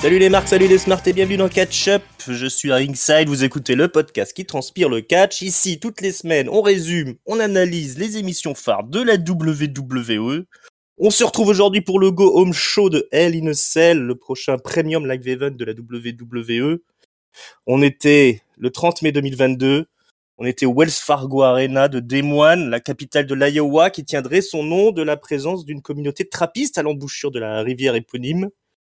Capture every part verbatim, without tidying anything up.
Salut les marques, salut les smarts et bienvenue dans Catch Up. Je suis à Ringside, vous écoutez le podcast qui transpire le catch. Ici, toutes les semaines, on résume, on analyse les émissions phares de la W W E. On se retrouve aujourd'hui pour le Go Home Show de Hell in a Cell, le prochain premium live event de la W W E. On était le trente mai deux mille vingt-deux, on était au Wells Fargo Arena de Des Moines, la capitale de l'Iowa, qui tiendrait son nom de la présence d'une communauté trappiste à l'embouchure de la rivière éponyme.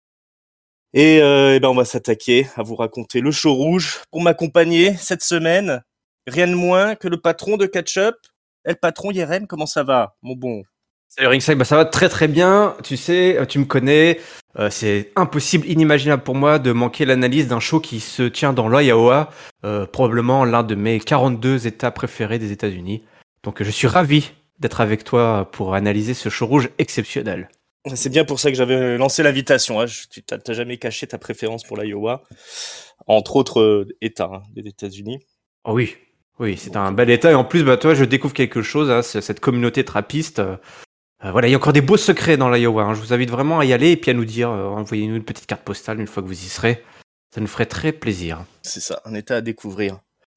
Et, euh, et ben on va s'attaquer à vous raconter le show rouge. Pour m'accompagner cette semaine, rien de moins que le patron de Catch Up. Eh, le patron Yerem, comment ça va, mon bon? Salut Ringside, bah ça va très très bien. Tu sais, tu me connais. Euh, c'est impossible, inimaginable pour moi de manquer l'analyse d'un show qui se tient dans l'Iowa, euh, probablement l'un de mes quarante-deux États préférés des États-Unis. Donc je suis ravi d'être avec toi pour analyser ce show rouge exceptionnel. C'est bien pour ça que j'avais lancé l'invitation. Hein. Je, tu t'as, t'as jamais caché ta préférence pour l'Iowa, entre autres euh, États hein, des États-Unis. Oh oui, oui, c'est un bel État. Et en plus, bah toi, je découvre quelque chose. Hein, cette communauté trappiste. Euh, euh, voilà, il y a encore des beaux secrets dans l'Iowa. Hein. Je vous invite vraiment à y aller et puis à nous dire, euh, envoyez-nous une petite carte postale une fois que vous y serez. Ça nous ferait très plaisir. C'est ça, un État à découvrir.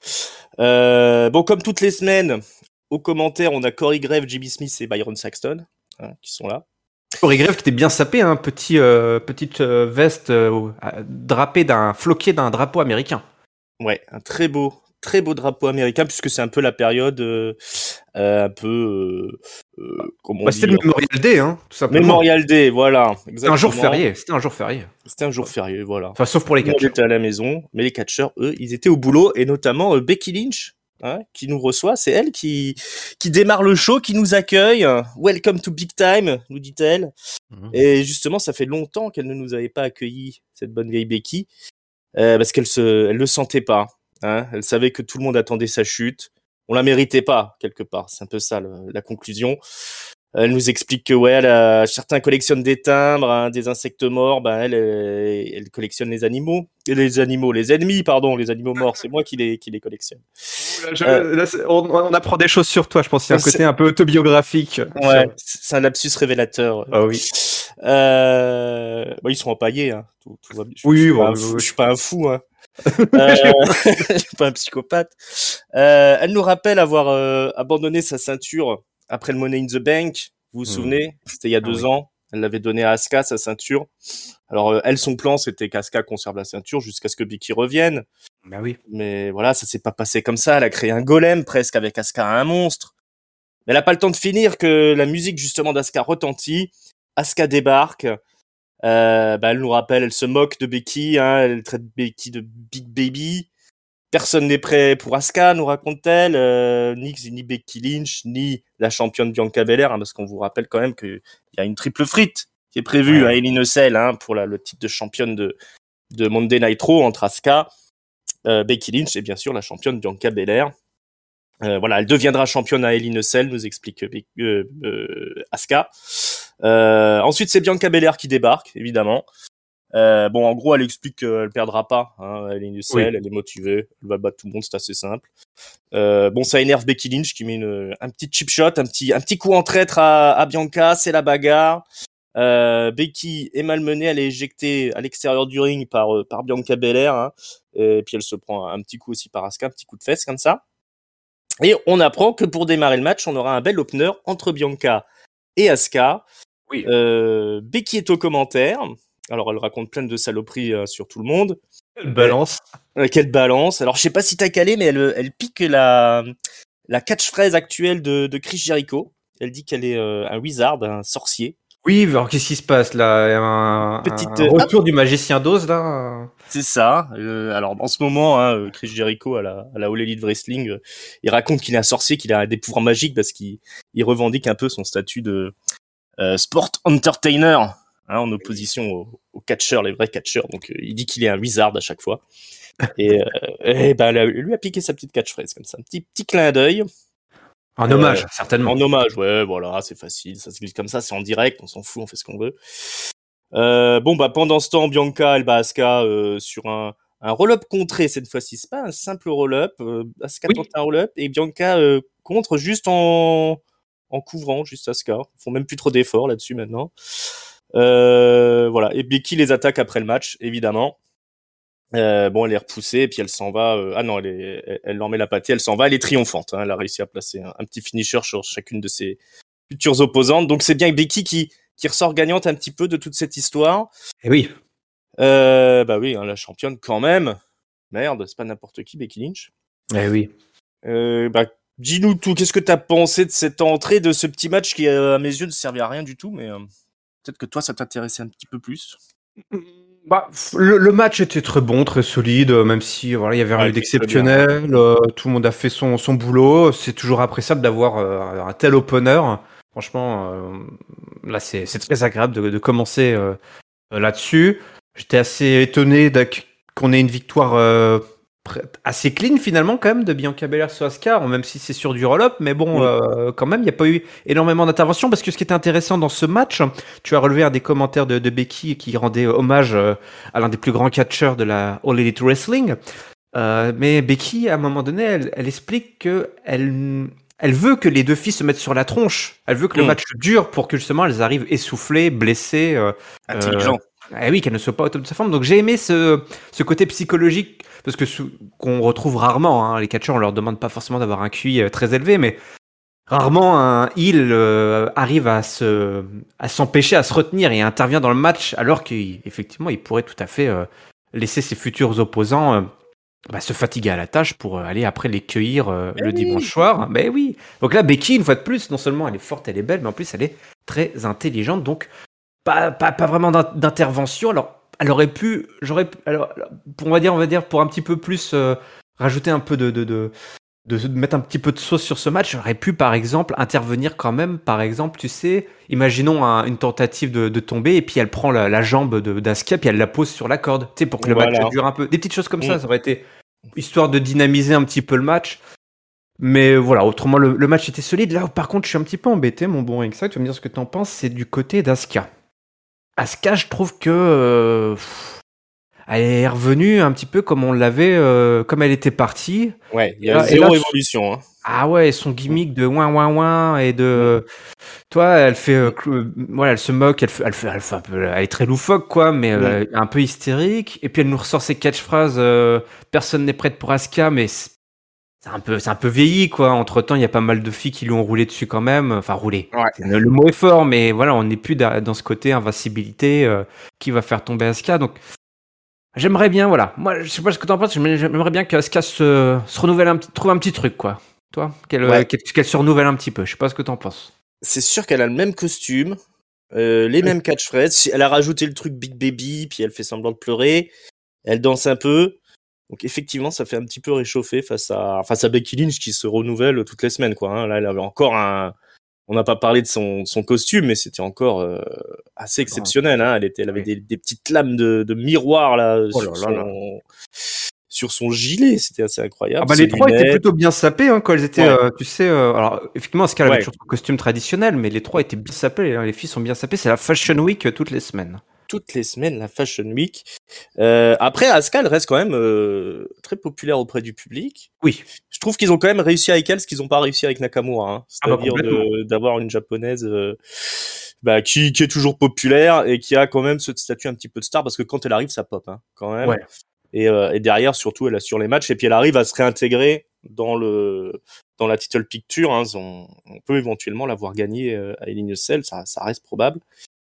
Euh, bon, comme toutes les semaines, aux commentaires, on a Corey Grave, Jimmy Smith et Byron Saxton hein, qui sont là. Corey Grave qui était bien sapé, hein, petit, euh, petite euh, veste euh, drapée d'un floqué d'un drapeau américain. Ouais, un très beau, très beau drapeau américain puisque c'est un peu la période euh, euh, un peu euh, euh, comment bah, dire. C'était le Memorial Day, hein, tout simplement. Memorial Day, voilà. C'était un jour férié. C'était un jour férié. C'était un jour férié, voilà. Enfin, sauf pour les catcheurs. Ils étaient à la maison, mais les catcheurs, eux, ils étaient au boulot et notamment euh, Becky Lynch. Hein, qui nous reçoit, c'est elle qui qui démarre le show, qui nous accueille. Welcome to Big Time, nous dit-elle. Mmh. Et justement, ça fait longtemps qu'elle ne nous avait pas accueilli, cette bonne vieille Becky, euh, parce qu'elle se, elle le sentait pas. Hein, elle savait que tout le monde attendait sa chute. On la méritait pas quelque part. C'est un peu ça le, la conclusion. Elle nous explique que ouais, elle a, certains collectionnent des timbres, hein, des insectes morts. Ben elle, elle, elle collectionne les animaux, et les animaux, les ennemis, pardon, les animaux morts. C'est moi qui les qui les collectionne. Là, je, euh, là, on, on apprend des choses sur toi. Je pense qu'il y a un côté un peu autobiographique. Ouais, sur... c'est un lapsus révélateur. Ah oui. Euh, bon, ils sont empaillés. Hein. Tout, tout va bien. Je, oui, je, suis bon, un oui, fou, oui. je suis pas un fou. Hein. euh, je suis pas un psychopathe. Euh, elle nous rappelle avoir euh, abandonné sa ceinture après le Money in the Bank. Vous vous mmh. souvenez? C'était il y a deux ah, oui. ans. Elle l'avait donné à Asuka, sa ceinture. Alors, euh, elle, son plan, c'était qu'Asuka conserve la ceinture jusqu'à ce que Becky revienne. Bah oui. Mais voilà, ça s'est pas passé comme ça. Elle a créé un golem presque avec Asuka, un monstre. Mais elle a pas le temps de finir que la musique, justement, d'Asuka retentit. Asuka débarque. Euh, bah, elle nous rappelle, elle se moque de Becky. Hein, elle traite Becky de Big Baby. Personne n'est prêt pour Asuka, nous raconte-t-elle, euh, ni, ni Becky Lynch, ni la championne Bianca Belair, hein, parce qu'on vous rappelle quand même qu'il y a une triple frite qui est prévue ouais. à Hell in a Cell hein, pour la, le titre de championne de, de Monday Night Raw entre Asuka, euh, Becky Lynch et bien sûr la championne Bianca Belair. Euh, voilà, elle deviendra championne à Hell in a Cell, nous explique euh, euh, Asuka. Euh, ensuite, c'est Bianca Belair qui débarque, évidemment. Euh, bon, en gros, elle explique qu'elle perdra pas. Hein. Elle est une selle, oui. Elle est motivée, elle va battre tout le monde, c'est assez simple. Euh, bon, ça énerve Becky Lynch qui met une, un petit chip shot, un petit, un petit coup en traître à, à Bianca. C'est la bagarre. Euh, Becky est malmenée, elle est éjectée à l'extérieur du ring par par Bianca Belair. Hein. Et puis elle se prend un petit coup aussi par Asuka, un petit coup de fesse comme ça. Et on apprend que pour démarrer le match, on aura un bel opener entre Bianca et Asuka. Oui. Euh, Becky est au commentaire. Alors, elle raconte plein de saloperies euh, sur tout le monde. Quelle balance. Euh, quelle balance. Alors, je sais pas si t'as calé, mais elle, elle pique la, la catchphrase actuelle de, de Chris Jericho. Elle dit qu'elle est euh, un wizard, un sorcier. Oui, alors qu'est-ce qui se passe là? Un, Petite, un retour hop. du magicien d'Oz là? C'est ça. Euh, alors, en ce moment, hein, Chris Jericho à la, à la All Elite Wrestling, euh, il raconte qu'il est un sorcier, qu'il a des pouvoirs magiques parce qu'il il revendique un peu son statut de euh, sport entertainer. Hein, en opposition aux, aux catcheurs, les vrais catcheurs. Donc, euh, il dit qu'il est un wizard à chaque fois. Et, euh, et ben, là, lui a piqué sa petite catchphrase comme ça, un petit petit clin d'œil. En euh, hommage, certainement. En hommage, ouais, voilà, c'est facile, ça se glisse comme ça, c'est en direct, on s'en fout, on fait ce qu'on veut. Euh, bon, bah pendant ce temps, Bianca, elle bat Asuka euh, sur un un roll-up contré cette fois-ci. C'est pas un simple roll-up. Euh, Asuka oui. tente un roll-up et Bianca euh, contre juste en en couvrant juste Asuka. Ils font même plus trop d'efforts là-dessus maintenant. Euh, voilà. Et Becky les attaque après le match, évidemment. Euh, bon, elle est repoussée, et puis elle s'en va. Euh, ah non, elle, est, elle, elle leur met la pâtée, elle s'en va. Elle est triomphante. Hein, elle a réussi à placer un, un petit finisher sur chacune de ses futures opposantes. Donc c'est bien Becky qui, qui ressort gagnante un petit peu de toute cette histoire. Et oui. Euh, bah oui, hein, la championne quand même. Merde, c'est pas n'importe qui, Becky Lynch. Eh oui. Euh, bah, dis-nous tout. Qu'est-ce que t'as pensé de cette entrée, de ce petit match qui, euh, à mes yeux, ne servait à rien du tout, mais euh, peut-être que toi, ça t'intéressait un petit peu plus. Bah, le, le match était très bon, très solide, euh, même si voilà, il y avait rien Ouais, d'exceptionnel. Euh, tout le monde a fait son, son boulot. C'est toujours appréciable d'avoir euh, un tel opener. Franchement, euh, là, c'est, c'est très agréable de, de commencer euh, là-dessus. J'étais assez étonné d'ac- qu'on ait une victoire euh, pr- assez clean finalement quand même de Bianca Belair sur Asuka, même si c'est sur du roll-up, mais bon, Mm. euh, quand même, il n'y a pas eu énormément d'interventions parce que ce qui était intéressant dans ce match, tu as relevé un des commentaires de, de Becky qui rendait hommage euh, à l'un des plus grands catcheurs de la All Elite Wrestling. Euh, mais Becky, à un moment donné, elle, elle explique que elle, elle veut que les deux filles se mettent sur la tronche. Elle veut que le Mm. match dure pour que justement elles arrivent essoufflées, blessées. Euh, Intelligent. euh, eh oui, qu'elles ne soient pas au top de sa forme. Donc j'ai aimé ce, ce côté psychologique parce que sou- qu'on retrouve rarement. Hein. Les catcheurs, on leur demande pas forcément d'avoir un Q I euh, très élevé, mais rarement un heel euh, arrive à se, à s'empêcher, à se retenir et intervient dans le match alors qu'effectivement il pourrait tout à fait euh, laisser ses futurs opposants. Euh, bah, se fatiguer à la tâche pour euh, aller après les cueillir euh, le oui. dimanche soir. Ben oui. Donc là, Becky, une fois de plus, non seulement elle est forte, elle est belle, mais en plus elle est très intelligente. Donc pas, pas, pas vraiment d'in- d'intervention. Alors, elle aurait pu, j'aurais, pu- alors, alors, pour, on va dire, on va dire, pour un petit peu plus euh, rajouter un peu de, de, de, de, de mettre un petit peu de sauce sur ce match, j'aurais pu, par exemple, intervenir quand même, par exemple, tu sais, imaginons un- une tentative de, de tomber et puis elle prend la, la jambe de d'Asuka puis elle la pose sur la corde, tu sais, pour que le Voilà. match dure un peu. Des petites choses comme Mm. ça, ça aurait été histoire de dynamiser un petit peu le match. Mais voilà, autrement, le, le match était solide. Là, par contre, je suis un petit peu embêté, mon bon Ringside, tu vas me dire ce que t'en penses, c'est du côté d'Asuka. Asuka, je trouve que euh, pff, elle est revenue un petit peu comme on l'avait, euh, comme elle était partie. Ouais, il y Et a là, et zéro là, évolution. Hein. ah ouais, son gimmick de ouin ouin ouin et de, toi, elle fait, euh, clou- voilà, elle se moque, elle fait, elle fait, elle fait un peu, elle est très loufoque quoi, mais euh, un peu hystérique. Et puis elle nous ressort ses catchphrases. Euh, personne n'est prête pour Asuka, mais c'est c'est un peu, c'est un peu vieilli quoi. Entre temps, il y a pas mal de filles qui lui ont roulé dessus quand même. Enfin, roulé. Ouais. Le, le mot est fort, mais voilà, on n'est plus da- dans ce côté invincibilité euh, qui va faire tomber Asuka. Donc, j'aimerais bien, voilà. Moi, je sais pas ce que t'en penses, mais j'aimerais bien qu'Asuka se, se renouvelle un petit, trouve un petit truc quoi. Toi, qu'elle, Ouais. qu'elle, qu'elle se renouvelle un petit peu. Je sais pas ce que t'en penses. C'est sûr qu'elle a le même costume, euh, les mêmes catchphrases. Si- Elle a rajouté le truc Big Baby, puis elle fait semblant de pleurer. Elle danse un peu. Donc effectivement, ça fait un petit peu réchauffer face à face à Becky Lynch qui se renouvelle toutes les semaines, quoi. Hein. Là, elle avait encore un. On n'a pas parlé de son, son costume, mais c'était encore euh, assez exceptionnel. Hein. Elle était, elle avait Oui. des, des petites lames de, de miroir là, Oh sur là son là là. sur son gilet. C'était assez incroyable. Ah bah Ses les trois étaient lunettes. plutôt bien sapés hein, quand elles étaient, Ouais. euh, tu sais, euh, alors effectivement Asuka avait Ouais. toujours son costume traditionnel, mais les trois étaient bien sapés, hein, les filles sont bien sapées, c'est la Fashion Week euh, toutes les semaines. Toutes les semaines, la Fashion Week. Euh, après, Asuka, elle reste quand même euh, très populaire auprès du public. Oui. Je trouve qu'ils ont quand même réussi avec elle ce qu'ils n'ont pas réussi avec Nakamura. Hein. Ah bah C'est-à-dire complètement. de, d'avoir une japonaise euh, bah, qui, qui est toujours populaire et qui a quand même ce statut un petit peu de star parce que quand elle arrive, ça pop hein, quand même. Ouais. Et, euh, et derrière, surtout, elle assure les matchs et puis elle arrive à se réintégrer dans le dans la title picture. Hein. On, on peut éventuellement l'avoir gagnée euh, à Hell in a Cell, ça, ça reste probable.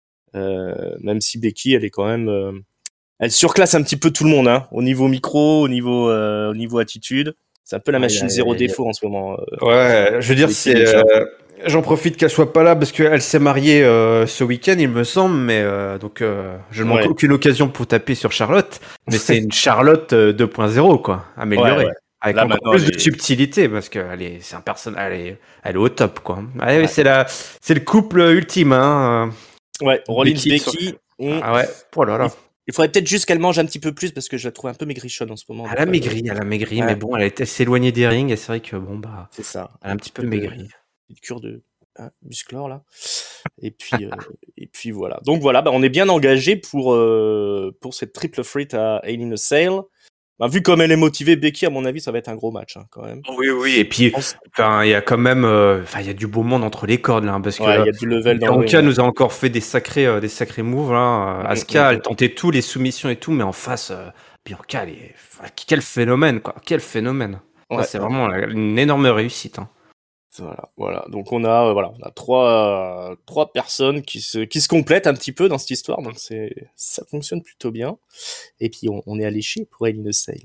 Euh, même si Becky, elle est quand même, euh, elle surclasse un petit peu tout le monde, hein, au niveau micro, au niveau, euh, au niveau attitude. C'est un peu la Aïe, machine aïe, zéro aïe, aïe. défaut en ce moment. Euh, Ouais, je veux dire, Becky c'est. Lynch, hein. euh, J'en profite qu'elle soit pas là parce qu'elle s'est mariée euh, ce week-end, il me semble, mais euh, donc euh, je ne manque Ouais. aucune occasion pour taper sur Charlotte, mais c'est une Charlotte euh, deux point zéro quoi, améliorée. Ouais, ouais. Avec Là, encore maintenant, plus elle de est- subtilité parce qu'elle est, c'est un personnage, elle est, elle est au top quoi. Ah, oui, Ouais. c'est la, c'est le couple ultime hein. Ouais, Rollins Becky, Becky. hum. Ah ouais, oh là là. Il, il faudrait peut-être juste qu'elle mange un petit peu plus parce que je la trouve un peu maigrichonne en ce moment. Elle a donc, euh, maigri, elle a maigri, ouais. mais bon, elle, a été- elle s'est éloignée des rings et c'est vrai que bon bah, C'est ça. elle a un petit peu de- maigri. Petite cure de hein, musclore là. Et puis, euh, et puis voilà. Donc voilà, bah, on est bien engagé pour euh, pour cette triple threat à Hell in a Cell. Bah, vu comme elle est motivée, Becky, à mon avis, ça va être un gros match, hein, quand même. Oui, oui, et puis, enfin, il y a quand même, enfin, il y a du beau monde entre les cordes là, hein, parce que ouais, il y a du level dans le ring. Bianca nous a encore fait des sacrés, euh, des sacrés moves là. Mm, Asuka, mm, elle tentait tout, les soumissions et tout, mais en face, euh, Bianca, elle est... enfin, quel phénomène, quoi, quel phénomène. Ça, ouais, c'est ouais. vraiment une énorme réussite. Hein. Voilà, voilà. Donc on a, euh, voilà, on a trois, euh, trois personnes qui se, qui se complètent un petit peu dans cette histoire. Donc c'est, ça fonctionne plutôt bien. Et puis on, on est alléché pour Hell in a Cell.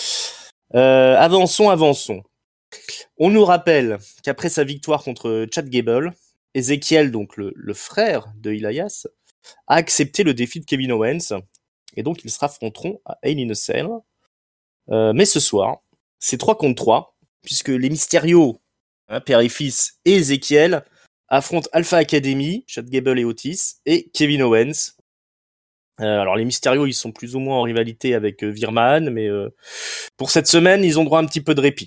Euh, avançons, avançons. On nous rappelle qu'après sa victoire contre Chad Gable, Ezekiel, donc le, le frère de Elias, a accepté le défi de Kevin Owens. Et donc ils se affronteront à Hell in a Cell. Euh, mais ce soir, c'est trois contre trois, puisque les Mysterio, hein, père et fils, et Ezekiel affrontent Alpha Academy, Chad Gable et Otis, et Kevin Owens. Euh, alors les Mysterio, ils sont plus ou moins en rivalité avec euh, Virman, mais euh, pour cette semaine, ils ont droit à un petit peu de répit.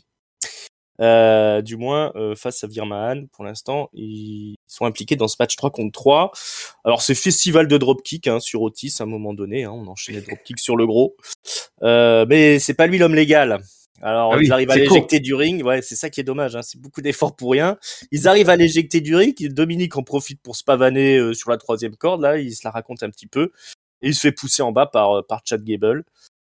Euh, du moins, euh, face à Virman, pour l'instant, ils sont impliqués dans ce match trois contre trois. Alors c'est festival de dropkick hein, sur Otis à un moment donné, hein, on enchaîne les dropkicks sur le gros. Euh, mais c'est pas lui l'homme légal. Alors, Ah ils oui, arrivent à c'est l'éjecter du ring. Ouais, c'est ça qui est dommage. Hein. C'est beaucoup d'efforts pour rien. Ils arrivent à l'éjecter du ring. Dominique en profite pour se pavaner euh, sur la troisième corde. Là, il se la raconte un petit peu. Et il se fait pousser en bas par, par Chad Gable.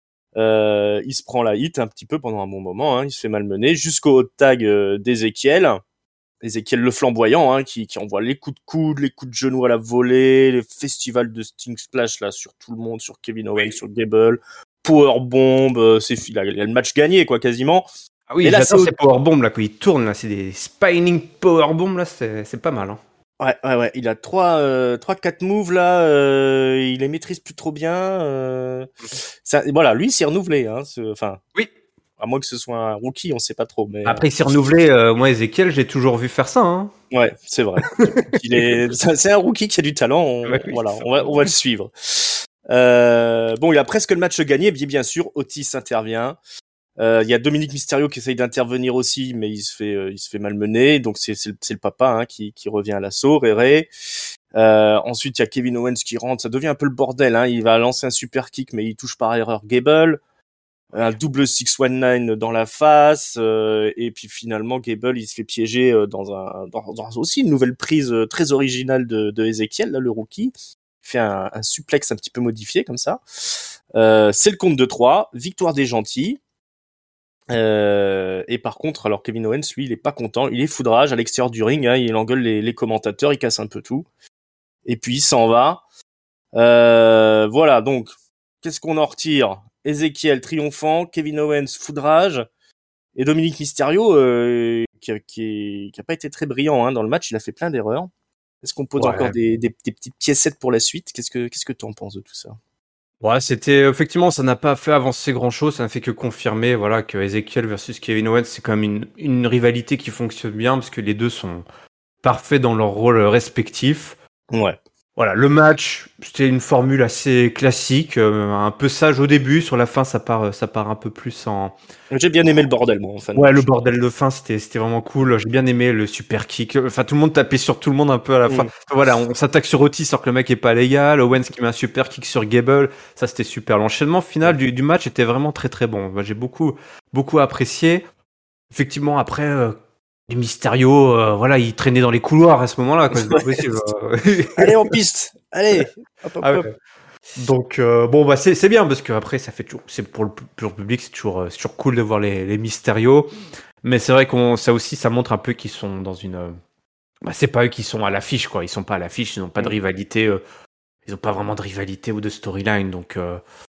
Euh, il se prend la hit un petit peu pendant un bon moment. Hein. Il se fait malmener jusqu'au hot tag euh, d'Ezekiel. Ezekiel le flamboyant, hein, qui, qui envoie les coups de coude, les coups de genoux à la volée, les festivals de Sting Splash là sur tout le monde, sur Kevin Owens, sur Gable. Powerbomb, euh, c'est il a, il a le match gagné quoi quasiment. Ah oui, là, j'adore ces powerbombs là quand ils tournent là, c'est des spinning powerbombs là, c'est c'est pas mal. Hein. Ouais ouais ouais, il a trois euh, trois quatre moves là, euh, il les maîtrise plus trop bien. Euh, ça, voilà, lui c'est renouvelé, hein. Enfin, oui. À moins que ce soit un rookie, on sait pas trop. Mais après, il s'est renouvelé. Euh, moi, Ezekiel, j'ai toujours vu faire ça. Hein. Ouais, c'est vrai. il est, c'est un rookie qui a du talent. On, ouais, oui, voilà, on va on va le suivre. Euh, bon, il a presque le match gagné, bien, bien sûr. Otis intervient. Euh, il y a Dominique Mysterio qui essaye d'intervenir aussi, mais il se fait, euh, il se fait malmener. Donc c'est, c'est, le, c'est le papa hein, qui, qui revient à l'assaut, Réré. Euh, ensuite, il y a Kevin Owens qui rentre. Ça devient un peu le bordel. Hein. Il va lancer un super kick, mais il touche par erreur Gable. Un double six cent dix-neuf dans la face. Euh, et puis finalement, Gable, il se fait piéger dans, un, dans, dans aussi une nouvelle prise très originale de, de Ezekiel, là, le rookie. Il fait un, un suplex un petit peu modifié comme ça. Euh, c'est le compte de trois. Victoire des gentils. Euh, et par contre, alors Kevin Owens, lui, il est pas content. Il est foudrage à l'extérieur du ring. Hein, il engueule les, les commentateurs. Il casse un peu tout. Et puis, il s'en va. Euh, voilà, donc, qu'est-ce qu'on en retire ? Ezekiel triomphant, Kevin Owens foudrage. Et Dominique Mysterio, euh, qui, a, qui, qui a pas été très brillant hein, dans le match. Il a fait plein d'erreurs. Est-ce qu'on pose ouais. encore des, des, des petites piécettes pour la suite ? Qu'est-ce que qu'est-ce que tu en penses de tout ça ? Ouais, c'était effectivement, ça n'a pas fait avancer grand-chose, ça n'a fait que confirmer, voilà, que Ezekiel versus Kevin Owens, c'est quand même une, une rivalité qui fonctionne bien parce que les deux sont parfaits dans leur rôle respectif. Ouais. Voilà, le match, c'était une formule assez classique, euh, un peu sage au début, sur la fin, ça part, ça part un peu plus en. J'ai bien aimé le bordel, moi, en fin de Ouais, match. le bordel de fin, c'était, c'était vraiment cool. J'ai bien aimé le super kick. Enfin, tout le monde tapait sur tout le monde un peu à la mmh. fin. Voilà, on s'attaque sur Otis alors que le mec est pas légal. Owens qui met un super kick sur Gable. Ça, c'était super. L'enchaînement final du, du match était vraiment très très bon. J'ai beaucoup, beaucoup apprécié. Effectivement, après, euh, les Mysterio, euh, voilà, il traînait dans les couloirs à ce moment-là. Quoi. C'est pas possible. Allez, en piste. Allez. Hop, hop, ah ouais. hop. Donc euh, bon bah c'est c'est bien parce que après ça fait toujours c'est pour le, pour le public c'est toujours c'est toujours cool de voir les les Mysterio, mais c'est vrai qu'on ça aussi ça montre un peu qu'ils sont dans une bah c'est pas eux qui sont à l'affiche quoi, ils sont pas à l'affiche, ils n'ont pas de rivalité, euh, ils ont pas vraiment de rivalité ou de storyline donc euh,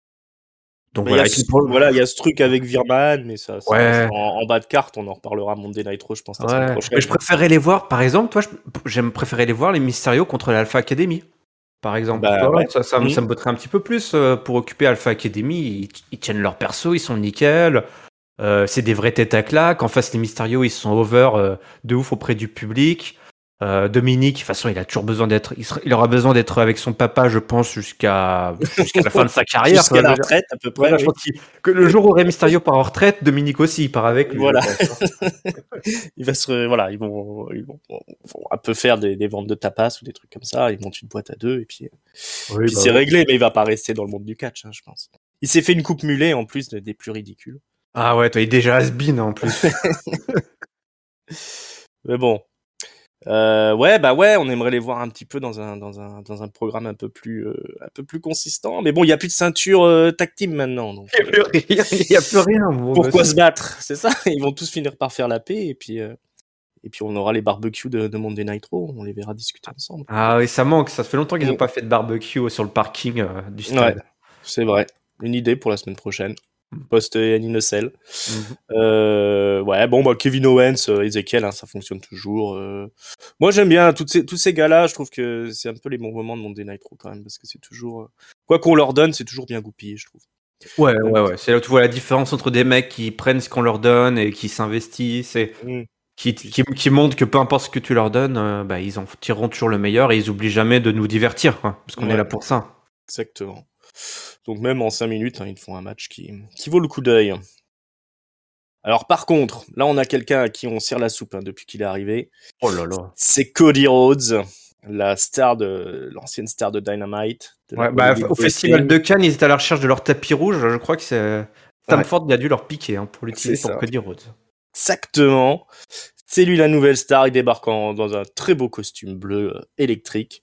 donc voilà, il y, pour... voilà, y a ce truc avec Virman, mais ça, ça ouais. en, en bas de carte, on en reparlera à Monday Night Raw, je pense, la ouais. semaine prochaine. Mais je préférais les voir, par exemple, toi, j'aime préférer les voir les Mysterio contre l'Alpha Academy. Par exemple, bah, toi, ouais. ça, ça, mmh. ça me botterait un petit peu plus euh, pour occuper Alpha Academy. Ils, ils tiennent leur perso, ils sont nickel. Euh, c'est des vraies têtes à claque. En face, les Mysterio, ils sont over euh, de ouf auprès du public. Euh, Dominique, de toute façon, il a toujours besoin d'être. Il, sera, il aura besoin d'être avec son papa, je pense, jusqu'à, jusqu'à la fin de sa carrière. Jusqu'à la retraite, à peu près. Voilà, oui. Je pense que le jour où Rey Mysterio part en retraite, Dominique aussi, il part avec lui. Voilà. il va se, voilà, ils vont, ils vont, vont un peu faire des, des ventes de tapas ou des trucs comme ça. Ils montent une boîte à deux et puis, oui, puis bah c'est ouais. réglé. Mais il va pas rester dans le monde du catch, hein, je pense. Il s'est fait une coupe mulet en plus, des plus ridicules. Ah ouais, toi, il est déjà has-been en plus. Mais bon. Euh, ouais, bah ouais, on aimerait les voir un petit peu dans un dans un dans un programme un peu plus euh, un peu plus consistant. Mais bon, il y a plus de ceinture euh, tag team maintenant, donc. Il y a plus rien. Il y a plus rien. Bon, pourquoi bah, se battre? C'est ça. Ils vont tous finir par faire la paix et puis euh, et puis on aura les barbecues de, de Monday Night Raw. On les verra discuter ensemble. Ah oui, ça manque. Ça fait longtemps qu'ils n'ont Mm. pas fait de barbecue sur le parking euh, du Ouais, stade. c'est vrai. Une idée pour la semaine prochaine. Post Hell in a Cell. Mhm. Euh, ouais, bon, bah, Kevin Owens, euh, Ezekiel, hein, ça fonctionne toutes Euh... Moi, j'aime bien toutes ces, tous ces gars-là. Je trouve que c'est un peu les bons moments de Monday Night Raw quand même, parce que c'est toujours, euh, quoi qu'on leur donne, c'est toujours bien goupillé, je trouve. Ouais, Donc, ouais, ouais. C'est là où tu vois la différence entre des mecs qui prennent ce qu'on leur donne et qui s'investissent et mm, qui, qui, qui montrent que peu importe ce que tu leur donnes, euh, bah, ils en tireront toujours le meilleur et ils oublient jamais de nous divertir, quoi, parce qu'on ouais, est là pour ça. exactement. Donc même en cinq minutes, hein, ils font un match qui, qui vaut le coup d'œil. Alors par contre, là on a quelqu'un à qui on sert la soupe hein, depuis qu'il est arrivé. Oh là là. C'est Cody Rhodes, la star de l'ancienne star de Dynamite. De Ouais, bah, au festival de Cannes, ils étaient à la recherche de leur tapis rouge. Je crois que c'est Stamford qui a dû leur piquer hein, pour l'utiliser pour Cody Rhodes. Exactement. C'est lui la nouvelle star. Il débarque en, dans un très beau costume bleu euh, électrique.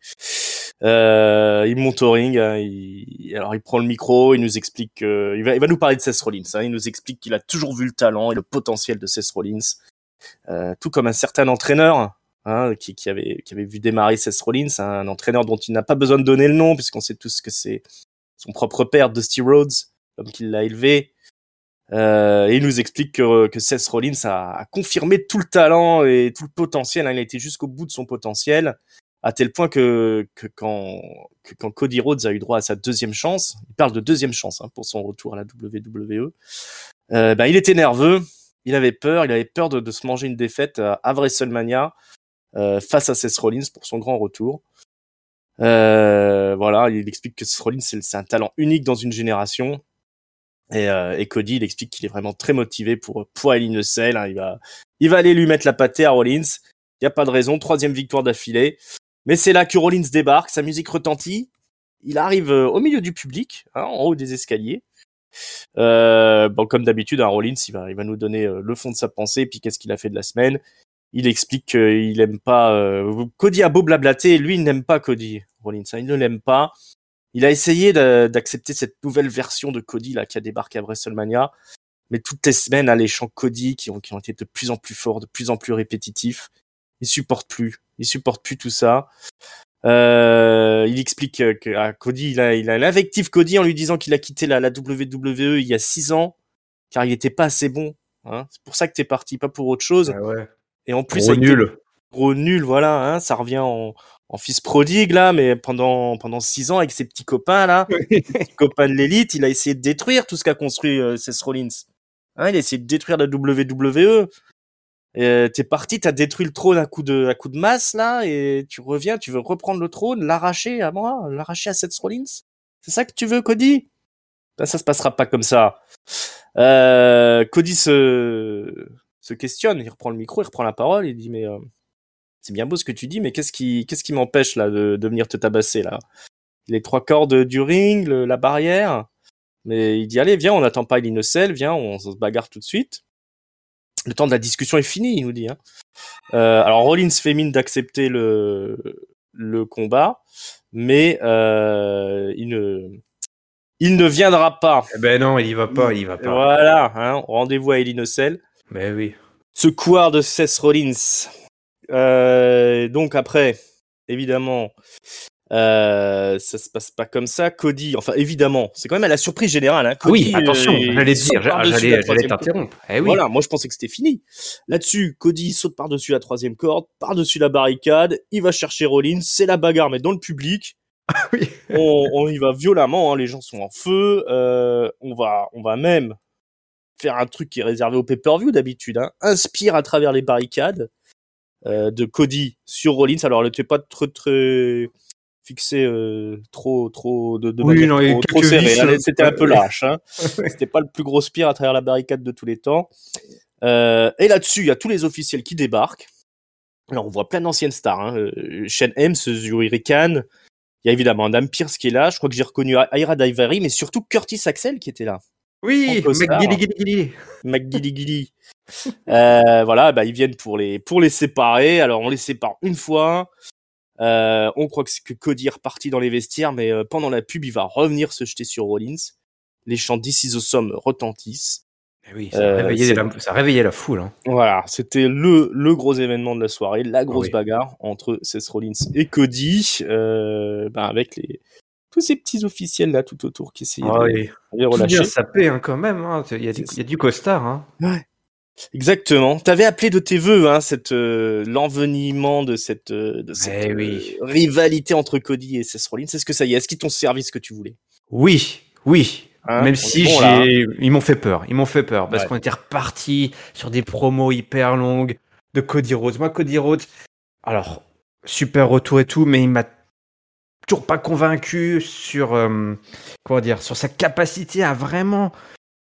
Euh, il monte au ring. Hein, il, alors il prend le micro. Il nous explique. Que, il va, il va nous parler de Seth Rollins. Hein, il nous explique qu'il a toujours vu le talent et le potentiel de Seth Rollins, euh, tout comme un certain entraîneur. Hein, qui, qui avait qui avait vu démarrer Seth Rollins, un entraîneur dont il n'a pas besoin de donner le nom puisqu'on sait tous que c'est son propre père, Dusty Rhodes, comme qu'il l'a élevé. Euh, et il nous explique que, que Seth Rollins a, a confirmé tout le talent et tout le potentiel. Hein, il a été jusqu'au bout de son potentiel, à tel point que, que, quand, que quand Cody Rhodes a eu droit à sa deuxième chance, il parle de deuxième chance hein, pour son retour à la W W E, euh, bah, il était nerveux, il avait peur, il avait peur de, de se manger une défaite à, à WrestleMania euh, face à Seth Rollins pour son grand retour. Euh, voilà, il explique que Seth Rollins c'est, c'est un talent unique dans une génération. Et, euh, et Cody, il explique qu'il est vraiment très motivé pour pour Hell in a Cell. Hein, il va, il va aller lui mettre la pâtée à Rollins. Il y a pas de raison. Troisième victoire d'affilée. Mais c'est là que Rollins débarque. Sa musique retentit. Il arrive euh, au milieu du public, hein, en haut des escaliers. Euh, bon, comme d'habitude, hein, Rollins, il va, il va nous donner euh, le fond de sa pensée. Puis qu'est-ce qu'il a fait de la semaine. Il explique qu'il aime pas. Euh, Cody a beau blablater, lui, il n'aime pas Cody. Rollins, hein, il ne l'aime pas. Il a essayé de, d'accepter cette nouvelle version de Cody là qui a débarqué à WrestleMania, mais toutes les semaines, hein, les chants Cody qui ont, qui ont été de plus en plus forts, de plus en plus répétitifs, il supporte plus, il supporte plus tout ça. Euh, il explique que à Cody, il a, il a l'invective Cody en lui disant qu'il a quitté la, la W W E il y a six ans car il était pas assez bon. Hein. C'est pour ça que t'es parti, pas pour autre chose. Ah ouais. Et en plus, gros nul. Gros nul, voilà. Hein, ça revient en en fils prodigue là, mais pendant pendant six ans avec ses petits copains là, ses petits copains de l'élite, il a essayé de détruire tout ce qu'a construit euh, Seth Rollins. Hein, il a essayé de détruire la W W E. Et t'es parti, t'as détruit le trône à coup de à coup de masse là, et tu reviens, tu veux reprendre le trône, l'arracher à moi, l'arracher à Seth Rollins. C'est ça que tu veux, Cody? Ben, ça se passera pas comme ça. Euh, Cody se se questionne, il reprend le micro, il reprend la parole, il dit mais euh, c'est bien beau ce que tu dis, mais qu'est-ce qui, qu'est-ce qui m'empêche là de, de venir te tabasser là? Les trois cordes du ring, le, la barrière. Mais il dit allez, viens, on n'attend pas Hell in a Cell, viens, on, on se bagarre tout de suite. Le temps de la discussion est fini, il nous dit. Hein. Euh, alors Rollins fait mine d'accepter le le combat, mais euh, il ne il ne viendra pas. Eh ben non, il y va pas, il y va pas. Voilà, hein, rendez-vous à Hell in a Cell. Ben oui. Ce couard de Seth Rollins. Euh, donc après, évidemment, euh, ça se passe pas comme ça. Cody, enfin évidemment, c'est quand même à la surprise générale. Hein. Cody, oui, attention, euh, j'allais dire, j'allais, j'allais t'interrompre. Eh oui. Voilà, moi je pensais que c'était fini. Là-dessus, Cody saute par-dessus la troisième corde, par-dessus la barricade, il va chercher Rollins, c'est la bagarre, mais dans le public. oui. on, on y va violemment, hein, les gens sont en feu. Euh, on va, on va même faire un truc qui est réservé au pay-per-view d'habitude. Hein. Inspire à travers les barricades. Euh, de Cody sur Rollins. Alors, elle n'était pas très, très fixée, euh, trop, trop, de, de oui, manière non, trop, trop serrée. Vis, C'était euh, un peu lâche. Hein. C'était pas le plus gros spear à travers la barricade de tous les temps. Euh, et là-dessus, il y a tous les officiels qui débarquent. Alors, on voit plein d'anciennes stars. Hein. Shane Helms, Yuri Khan, Il y a évidemment Adam Pearce qui est là. Je crois que j'ai reconnu Ira Daivari, mais surtout Curtis Axel qui était là. Oui, McGilly. McGilly. euh, voilà, bah, ils viennent pour les, pour les séparer. Alors, on les sépare une fois. Euh, on croit que, c'est que Cody est reparti dans les vestiaires, mais euh, pendant la pub, il va revenir se jeter sur Rollins. Les chants This is awesome retentissent. Et oui, ça, euh, réveillait la, ça réveillait la foule. Hein. Voilà, c'était le, le gros événement de la soirée, la grosse oh oui. bagarre entre Seth Rollins et Cody, euh, bah, avec les, tous ces petits officiels là tout autour qui essayaient oh de oui. les relâcher. Tout bien sapé hein, quand même, hein. Il y a du, il y a du costard. Hein. Ouais. Exactement. T'avais appelé de tes vœux hein, cette euh, l'envenimement de cette, euh, de cette euh, oui. rivalité entre Cody et Seth Rollins. Est-ce que ça y est? Est-ce qu'ils t'ont servi ce que tu voulais? Oui, oui. Hein, Même si bon, j'ai, là. ils m'ont fait peur, ils m'ont fait peur parce ouais. qu'on était reparti sur des promos hyper longues de Cody Rhodes. Moi, Cody Rhodes, alors super retour et tout, mais il m'a toujours pas convaincu sur euh, comment dire, sur sa capacité à vraiment,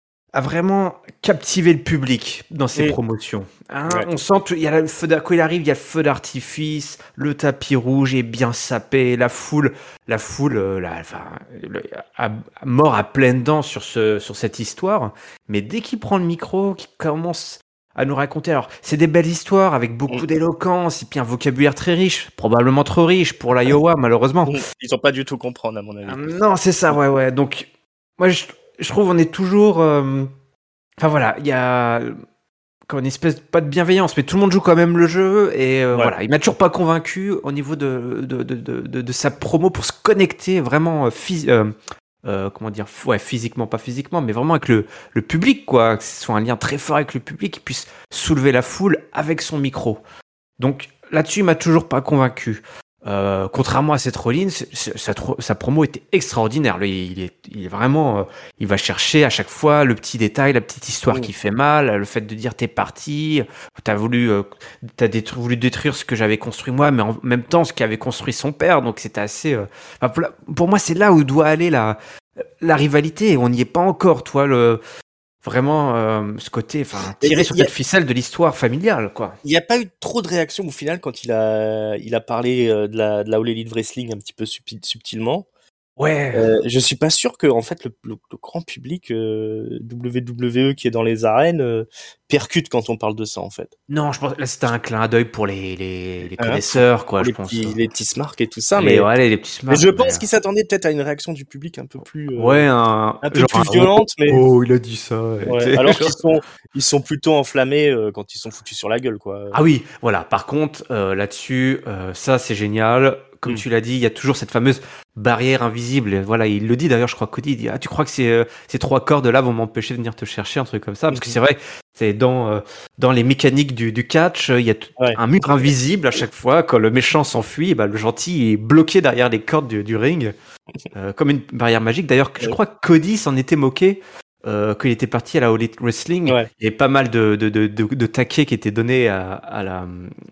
à vraiment captiver le public dans ses mmh. promotions. Hein, ouais. On sent qu'il y a le feu quand il arrive, il y a le feu d'artifice, le tapis rouge est bien sapé, la foule, la foule, euh, la, enfin, le, à, à mort à pleines dents sur ce, sur cette histoire. Mais dès qu'il prend le micro, qu'il commence à nous raconter, alors c'est des belles histoires avec beaucoup mmh. d'éloquence et puis un vocabulaire très riche, probablement trop riche pour l'Iowa malheureusement. Ils ont pas du tout comprendre à mon avis. Euh, non, c'est ça, ouais, ouais. Donc moi je, je trouve on est toujours, euh, enfin voilà, il y a comme une espèce de, pas de bienveillance, mais tout le monde joue quand même le jeu et euh, ouais. voilà, il m'a toujours pas convaincu au niveau de de, de, de, de, de sa promo pour se connecter vraiment phys- euh, euh, comment dire, ouais, physiquement, pas physiquement, mais vraiment avec le, le public, quoi, que ce soit un lien très fort avec le public, qu'il puisse soulever la foule avec son micro. Donc là-dessus, il m'a toujours pas convaincu. Euh, contrairement à Seth Rollins, sa, sa promo était extraordinaire. Lui, il est, il est vraiment, euh, il va chercher à chaque fois le petit détail, la petite histoire mmh. qui fait mal, le fait de dire t'es parti, t'as voulu, euh, t'as détru- voulu détruire ce que j'avais construit moi, mais en même temps ce qu'avait construit son père. Donc c'était assez. Euh, enfin, pour, la, pour moi, c'est là où doit aller la, la rivalité. Et on n'y est pas encore, toi le. Vraiment, euh, ce côté, enfin, tirer sur cette a... ficelle de l'histoire familiale, quoi. Il n'y a pas eu trop de réaction au final quand il a, il a parlé de la, de la All Elite Wrestling un petit peu subtil, subtilement. Ouais. Euh, je suis pas sûr que en fait le, le, le grand public euh, W W E qui est dans les arènes euh, percute quand on parle de ça en fait. Non, je pense là c'était un clin d'œil pour les les, les connaisseurs hein, quoi, je les pense. Petits, les petits smarts et tout ça, les, mais ouais, les, les petits smarts. Mais je pense mais... qu'ils s'attendaient peut-être à une réaction du public un peu plus. Euh, ouais, un, un peu plus violente, un... mais. Oh, il a dit ça. Ouais, alors qu'ils sont ils sont plutôt enflammés euh, quand ils sont foutus sur la gueule quoi. Ah oui, voilà. Par contre euh, là-dessus, euh, ça c'est génial. Comme mm. tu l'as dit, il y a toujours cette fameuse barrière invisible. Et voilà, il le dit d'ailleurs, je crois que Cody il dit ah tu crois que ces euh, ces trois cordes là vont m'empêcher de venir te chercher, un truc comme ça, parce mm-hmm. que c'est vrai, c'est dans euh, dans les mécaniques du du catch, il y a t- ouais. un mur invisible à chaque fois quand le méchant s'enfuit, bah le gentil est bloqué derrière les cordes du, du ring, euh, comme une barrière magique. D'ailleurs, je crois que Cody s'en était moqué. Euh, qu'il était parti à la All Elite Wrestling, ouais. il y avait pas mal de, de, de, de, de taquets qui étaient donnés à, à la.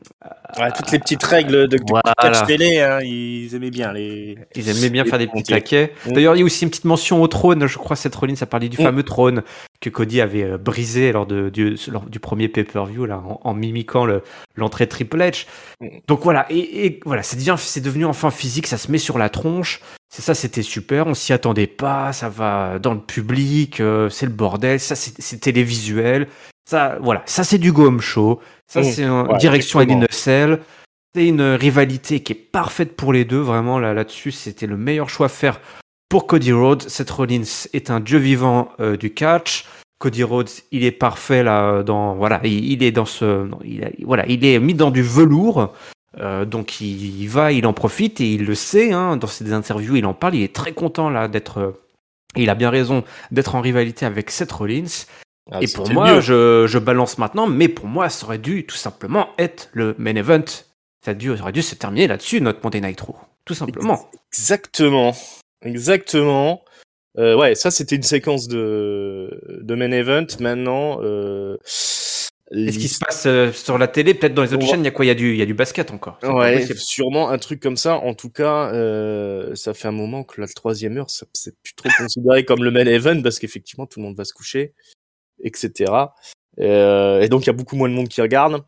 À, ouais, toutes les petites règles de, de voilà. catch télé, hein, ils aimaient bien les. Ils aimaient bien les faire des petits taquets. Mmh. D'ailleurs, il y a aussi une petite mention au trône, je crois, Seth Rollins a parlé du mmh. fameux trône que Cody avait euh, brisé lors, de, du, lors du premier pay-per-view, là, en, en mimiquant le, l'entrée de Triple H. Mmh. Donc voilà, et, et voilà, c'est, devient, c'est devenu enfin physique, ça se met sur la tronche. C'est ça, c'était super, on s'y attendait pas, ça va dans le public, euh, c'est le bordel, ça c'est, c'est télévisuel, ça, voilà, ça c'est du Go-Home Show, ça mmh, c'est une ouais, direction à l'Innocell, c'est une rivalité qui est parfaite pour les deux, vraiment là, là-dessus, c'était le meilleur choix à faire pour Cody Rhodes. Seth Rollins est un dieu vivant euh, du catch. Cody Rhodes, il est parfait là, dans, voilà, il, il est dans ce, il a, voilà, il est mis dans du velours. Euh, donc il, il va, il en profite et il le sait, hein, dans ses interviews, il en parle, il est très content là d'être, euh, il a bien raison d'être en rivalité avec Seth Rollins. Ah, et pour moi, je, je balance maintenant, mais pour moi, ça aurait dû tout simplement être le main event. Ça, dû, ça aurait dû se terminer là-dessus, notre Monday Night Raw, tout simplement. Exactement, exactement. Euh, ouais, ça c'était une séquence de, de main event. Maintenant. Euh... Qu'est-ce qui se passe euh, sur la télé? Peut-être dans les autres ouais. chaînes, il y a quoi? Il y a du, il y a du basket encore. C'est ouais, sûrement un truc comme ça. En tout cas, euh, ça fait un moment que la troisième heure, ça, c'est plus trop considéré comme le main event parce qu'effectivement, tout le monde va se coucher, et cetera. Euh, et donc, il y a beaucoup moins de monde qui regarde.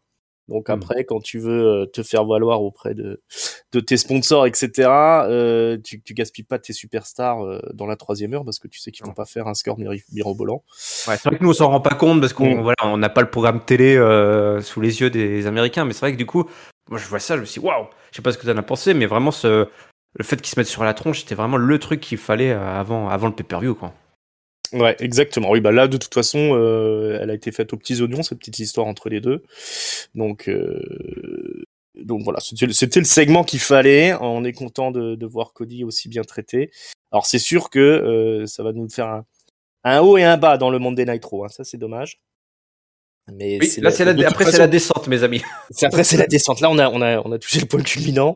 Donc Hmm. après, quand tu veux te faire valoir auprès de, de tes sponsors, et cetera, euh, tu, tu gaspilles pas tes superstars euh, dans la troisième heure parce que tu sais qu'ils vont Non. pas faire un score miri- mirobolant. Ouais, c'est vrai que nous on s'en rend pas compte parce qu'on Mm. voilà, on n'a pas le programme télé euh, sous les yeux des Américains, mais c'est vrai que du coup, moi je vois ça, je me suis dit, waouh, je sais pas ce que tu en as pensé, mais vraiment ce le fait qu'ils se mettent sur la tronche, c'était vraiment le truc qu'il fallait euh, avant avant le pay-per-view quoi. Ouais, exactement. Oui, bah là, de toute façon, euh, elle a été faite aux petits oignons, cette petite histoire entre les deux. Donc, euh, donc voilà, c'était, le- c'était le segment qu'il fallait. On est content de, de voir Cody aussi bien traité. Alors, c'est sûr que euh, ça va nous faire un, un haut et un bas dans le Monday Night Raw. Hein. Ça, c'est dommage. Mais Oui, c'est là la- c'est de la toute après c'est façon, la descente mes amis. c'est après c'est la descente. Là, on a, on a, on a touché le point culminant.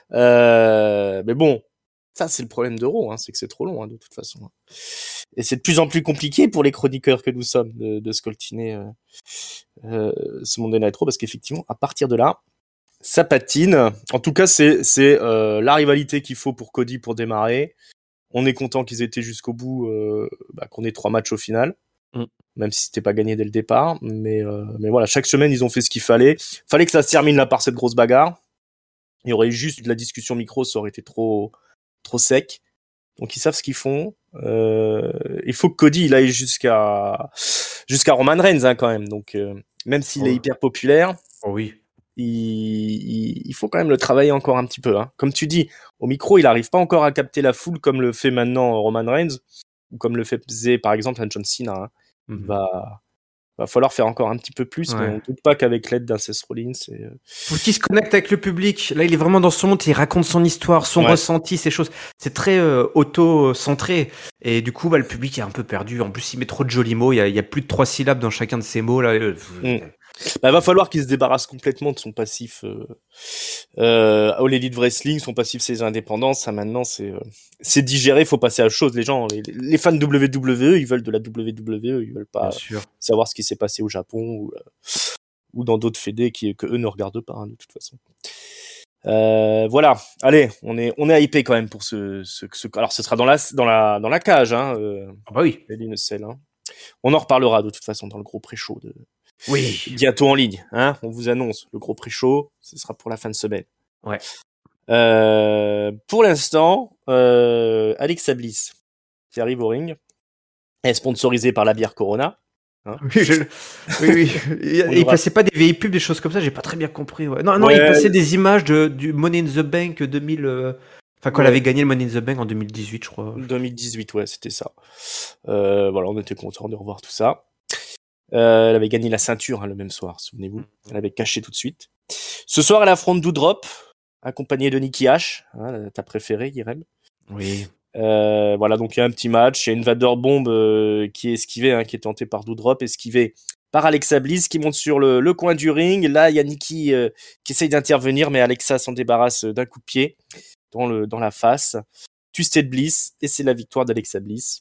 Euh, mais bon, ça c'est le problème de Raw, hein, c'est que c'est trop long hein, de toute façon. Et c'est de plus en plus compliqué pour les chroniqueurs que nous sommes de, de scoltiner euh, euh, ce Monday Night Raw parce qu'effectivement, à partir de là, ça patine. En tout cas, c'est c'est euh, la rivalité qu'il faut pour Cody pour démarrer. On est content qu'ils aient été jusqu'au bout, euh, bah, qu'on ait trois matchs au final. Mm. Même si c'était pas gagné dès le départ, mais euh, mais voilà, chaque semaine ils ont fait ce qu'il fallait. Fallait que ça se termine là par cette grosse bagarre. Il y aurait eu juste de la discussion micro, ça aurait été trop trop sec. Donc ils savent ce qu'ils font. Euh, il faut que Cody il aille jusqu'à jusqu'à Roman Reigns hein, quand même. Donc euh, même s'il Oh, est hyper populaire, oh oui. il, il, il faut quand même le travailler encore un petit peu. Hein. Comme tu dis, au micro il arrive pas encore à capter la foule comme le fait maintenant Roman Reigns ou comme le faisait par exemple un John Cena. Hein. Il Mhm. va va falloir faire encore un petit peu plus, mais Ouais. on doute pas qu'avec l'aide d'un Seth Rollins, c'est euh, Faut qu'il se connecte avec le public. Là, il est vraiment dans son monde, il raconte son histoire, son ouais. ressenti, ces choses. C'est très euh, auto-centré. Et du coup, bah, le public est un peu perdu. En plus, il met trop de jolis mots. Il y a, il y a plus de trois syllabes dans chacun de ces mots. Là. Euh, Mm. Bah, va falloir qu'il se débarrasse complètement de son passif euh, euh, All Elite Wrestling, son passif ses indépendances. Ça maintenant c'est euh, c'est digéré, faut passer à autre chose. Les gens, les, les fans de W W E, ils veulent de la W W E, ils veulent Bien pas sûr. savoir ce qui s'est passé au Japon ou, euh, ou dans d'autres fédés qui que eux ne regardent pas hein, de toute façon. Euh, voilà, allez, on est on est hypé quand même pour ce, ce, ce alors ce sera dans la dans la dans la cage hein, euh, Ah bah oui. Hell in a Cell, hein. On en reparlera de toute façon dans le gros pré-show de Oui. bientôt en ligne, hein. On vous annonce le gros pré-show, ce sera pour la fin de semaine. Ouais. Euh, pour l'instant, euh, Alexa Bliss qui arrive au ring est sponsorisée par la bière Corona. Hein. Oui, je- oui, oui. Il, On il aura- passait pas des vieilles pubs, des choses comme ça. J'ai pas très bien compris. Ouais. Non, non, Ouais. il passait des images de, du Money in the Bank deux mille. euh, Enfin, quand Ouais. elle avait gagné le Money in the Bank en deux mille dix-huit, je crois. deux mille dix-huit, ouais, c'était ça. Euh, voilà, on était content de revoir tout ça. Euh, elle avait gagné la ceinture hein, le même soir, souvenez-vous. Elle avait caché tout de suite. Ce soir, elle affronte Doudrop, accompagnée de Nikki H, hein, ta préférée, Irem. Oui. Euh, voilà, donc il y a un petit match. Il y a une Vader Bomb euh, qui est esquivée, hein, qui est tentée par Doudrop, esquivée par Alexa Bliss qui monte sur le, le coin du ring. Là, il y a Nikki euh, qui essaye d'intervenir, mais Alexa s'en débarrasse d'un coup de pied dans, le, dans la face. Twisted Bliss, et c'est la victoire d'Alexa Bliss.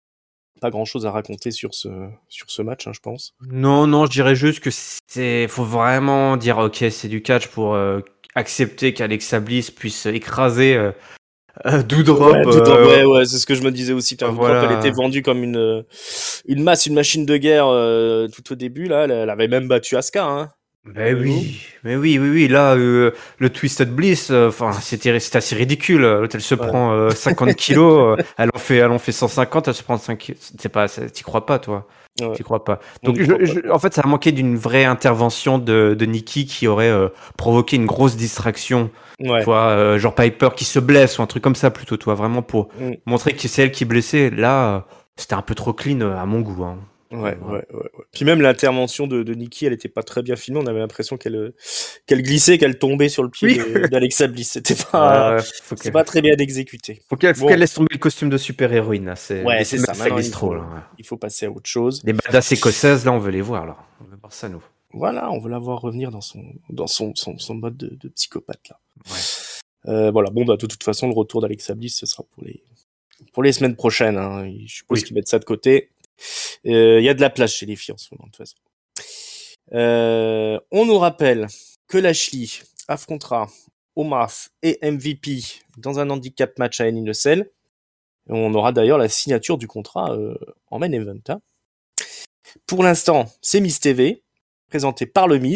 Pas grand chose à raconter sur ce, sur ce match, hein, je pense. Non, non, je dirais juste que c'est, faut vraiment dire, ok, c'est du catch pour euh, accepter qu'Alexa Bliss puisse écraser euh, euh, Doudrop. Ouais, Doudrop, euh, ouais, ouais, c'est ce que je me disais aussi. Putain, Doudrop, voilà. elle était vendue comme une, une masse, une machine de guerre euh, tout au début. Là, elle, elle avait même battu Asuka. Hein. Mais oui, mais oui, oui, oui. Là, euh, le Twisted Bliss, enfin, euh, c'était, c'était assez ridicule. L'autre, elle se Ouais. prend euh, cinquante kilos, euh, elle en fait, elle en fait cent cinquante, elle se prend cinq. C'est pas, c'est- t'y crois pas, toi. Ouais. T'y crois pas. On Donc, y je, croit pas. je- en fait, ça a manqué d'une vraie intervention de, de Nikki qui aurait euh, provoqué une grosse distraction. Ouais. Toi, euh, genre Piper qui se blesse ou un truc comme ça plutôt, toi, vraiment pour Mm. montrer que c'est elle qui est blessée. Là, euh, c'était un peu trop clean euh, à mon goût. Hein. Ouais, Ouais. ouais, ouais, ouais. Puis même l'intervention de, de Nikki, elle était pas très bien filmée. On avait l'impression qu'elle euh, qu'elle glissait, qu'elle tombait sur le pied Oui. de- d'Alexa Bliss. C'était pas, Ouais, ouais, faut c'est qu'elle pas très bien exécuté. faut qu'elle faut Bon. qu'elle laisse tomber le costume de super-héroïne. Là. C'est, Ouais, les c'est semaines, ça. Maintenant, glisse il trop. faut, Là, ouais. il faut passer à autre chose. Les badass écossaises, là, on veut les voir. Là. On veut voir ça, nous. Voilà, on veut la voir revenir dans son, dans son, son, son mode de, de psychopathe là. Ouais. Euh, voilà. Bon, bah de toute façon, le retour d'Alexa Bliss, ce sera pour les, pour les semaines prochaines. Hein. Je suppose Oui. qu'ils mettent ça de côté. Il euh, y a de la place chez les filles en ce moment, de toute façon. Euh, on nous rappelle que Lashley affrontera Omos et M V P dans un handicap match à Hell in a Cell. Et on aura d'ailleurs la signature du contrat euh, en main event. Hein. Pour l'instant, c'est Miz T V, présenté par le Miz,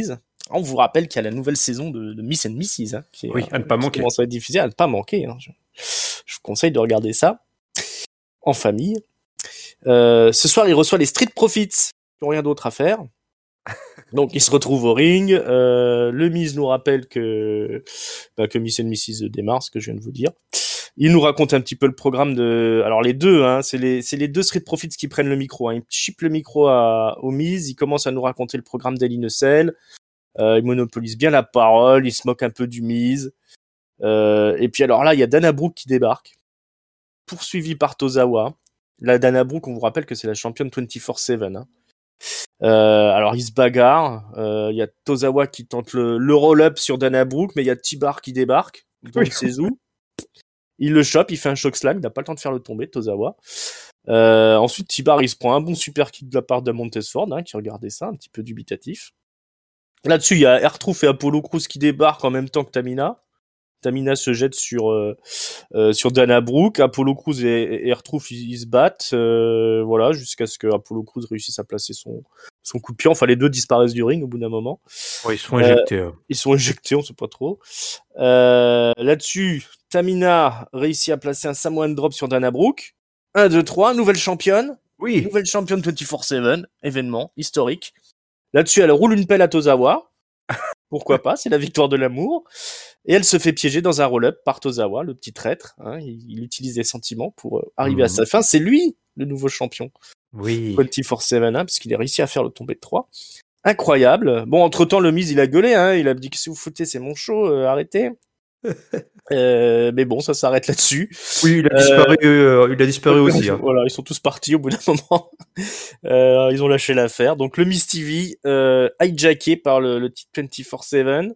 On vous rappelle qu'il y a la nouvelle saison de, de Miss and missus Hein, qui, oui, euh, à ne pas qui manquer. commence à être diffusée, à ne pas manquer. Hein. Je, je vous conseille de regarder ça en famille. Euh, ce soir, il reçoit les Street Profits, qui n'ont rien d'autre à faire. Donc, ils se retrouvent au ring. Euh, le Miz nous rappelle que, bah, que Miss and missus démarre, ce que je viens de vous dire. Il nous raconte un petit peu le programme de... Alors, les deux, hein, c'est les, c'est les deux Street Profits qui prennent le micro. Hein. Ils chippent le micro à, au Miz. Ils commencent à nous raconter le programme d'Hell in a Cell. Euh, ils monopolisent bien la parole. Ils se moquent un peu du Miz. Euh, et puis, alors là, il y a Dana Brooke qui débarque, poursuivi par Tozawa. La Dana Brooke, on vous rappelle que c'est la championne vingt-quatre sept. Hein. Euh, alors ils se bagarrent. Il euh, y a Tozawa qui tente le, le roll-up sur Dana Brooke, mais il y a T-Bar qui débarque. Donc Oui. c'est où il le chope, il fait un choc slam, il n'a pas le temps de faire le tomber, Tozawa. Euh, ensuite, T-Bar il se prend un bon super kick de la part de Montesford, hein, qui regardait ça, un petit peu dubitatif. Là-dessus, il y a R-Truth et Apollo Crews qui débarquent en même temps que Tamina. Tamina se jette sur euh, euh, sur Dana Brooke, Apollo Crews et, et R-Truth ils, ils se battent, euh, voilà, jusqu'à ce que Apollo Crews réussisse à placer son son coup de pied. Enfin, les deux disparaissent du ring au bout d'un moment. Ouais, ils sont éjectés. Euh, ils sont éjectés, on sait pas trop. Euh, là-dessus, Tamina réussit à placer un Samoan Drop sur Dana Brooke. un, deux, trois, nouvelle championne. Oui. Nouvelle championne vingt-quatre sept, événement historique. Là-dessus, elle roule une pelle à Tozawa. Pourquoi pas, c'est la victoire de l'amour. Et elle se fait piéger dans un roll-up par Tozawa, le petit traître. Hein. Il, il utilise des sentiments pour euh, arriver mmh. à sa fin. C'est lui, le nouveau champion. Oui. vingt-quatre sept, hein, parce qu'il a réussi à faire le tombé de trois. Incroyable. Bon, entre-temps, le Miz, il a gueulé. Hein. Il a dit que si vous foutez, c'est mon show, euh, arrêtez. euh, mais bon, ça s'arrête là-dessus. Oui, il a disparu, euh, euh, il a disparu euh, aussi. Hein. Voilà, ils sont tous partis au bout d'un moment. euh, ils ont lâché l'affaire. Donc, le Miz T V, euh, hijacké par le, le titre vingt-quatre sept.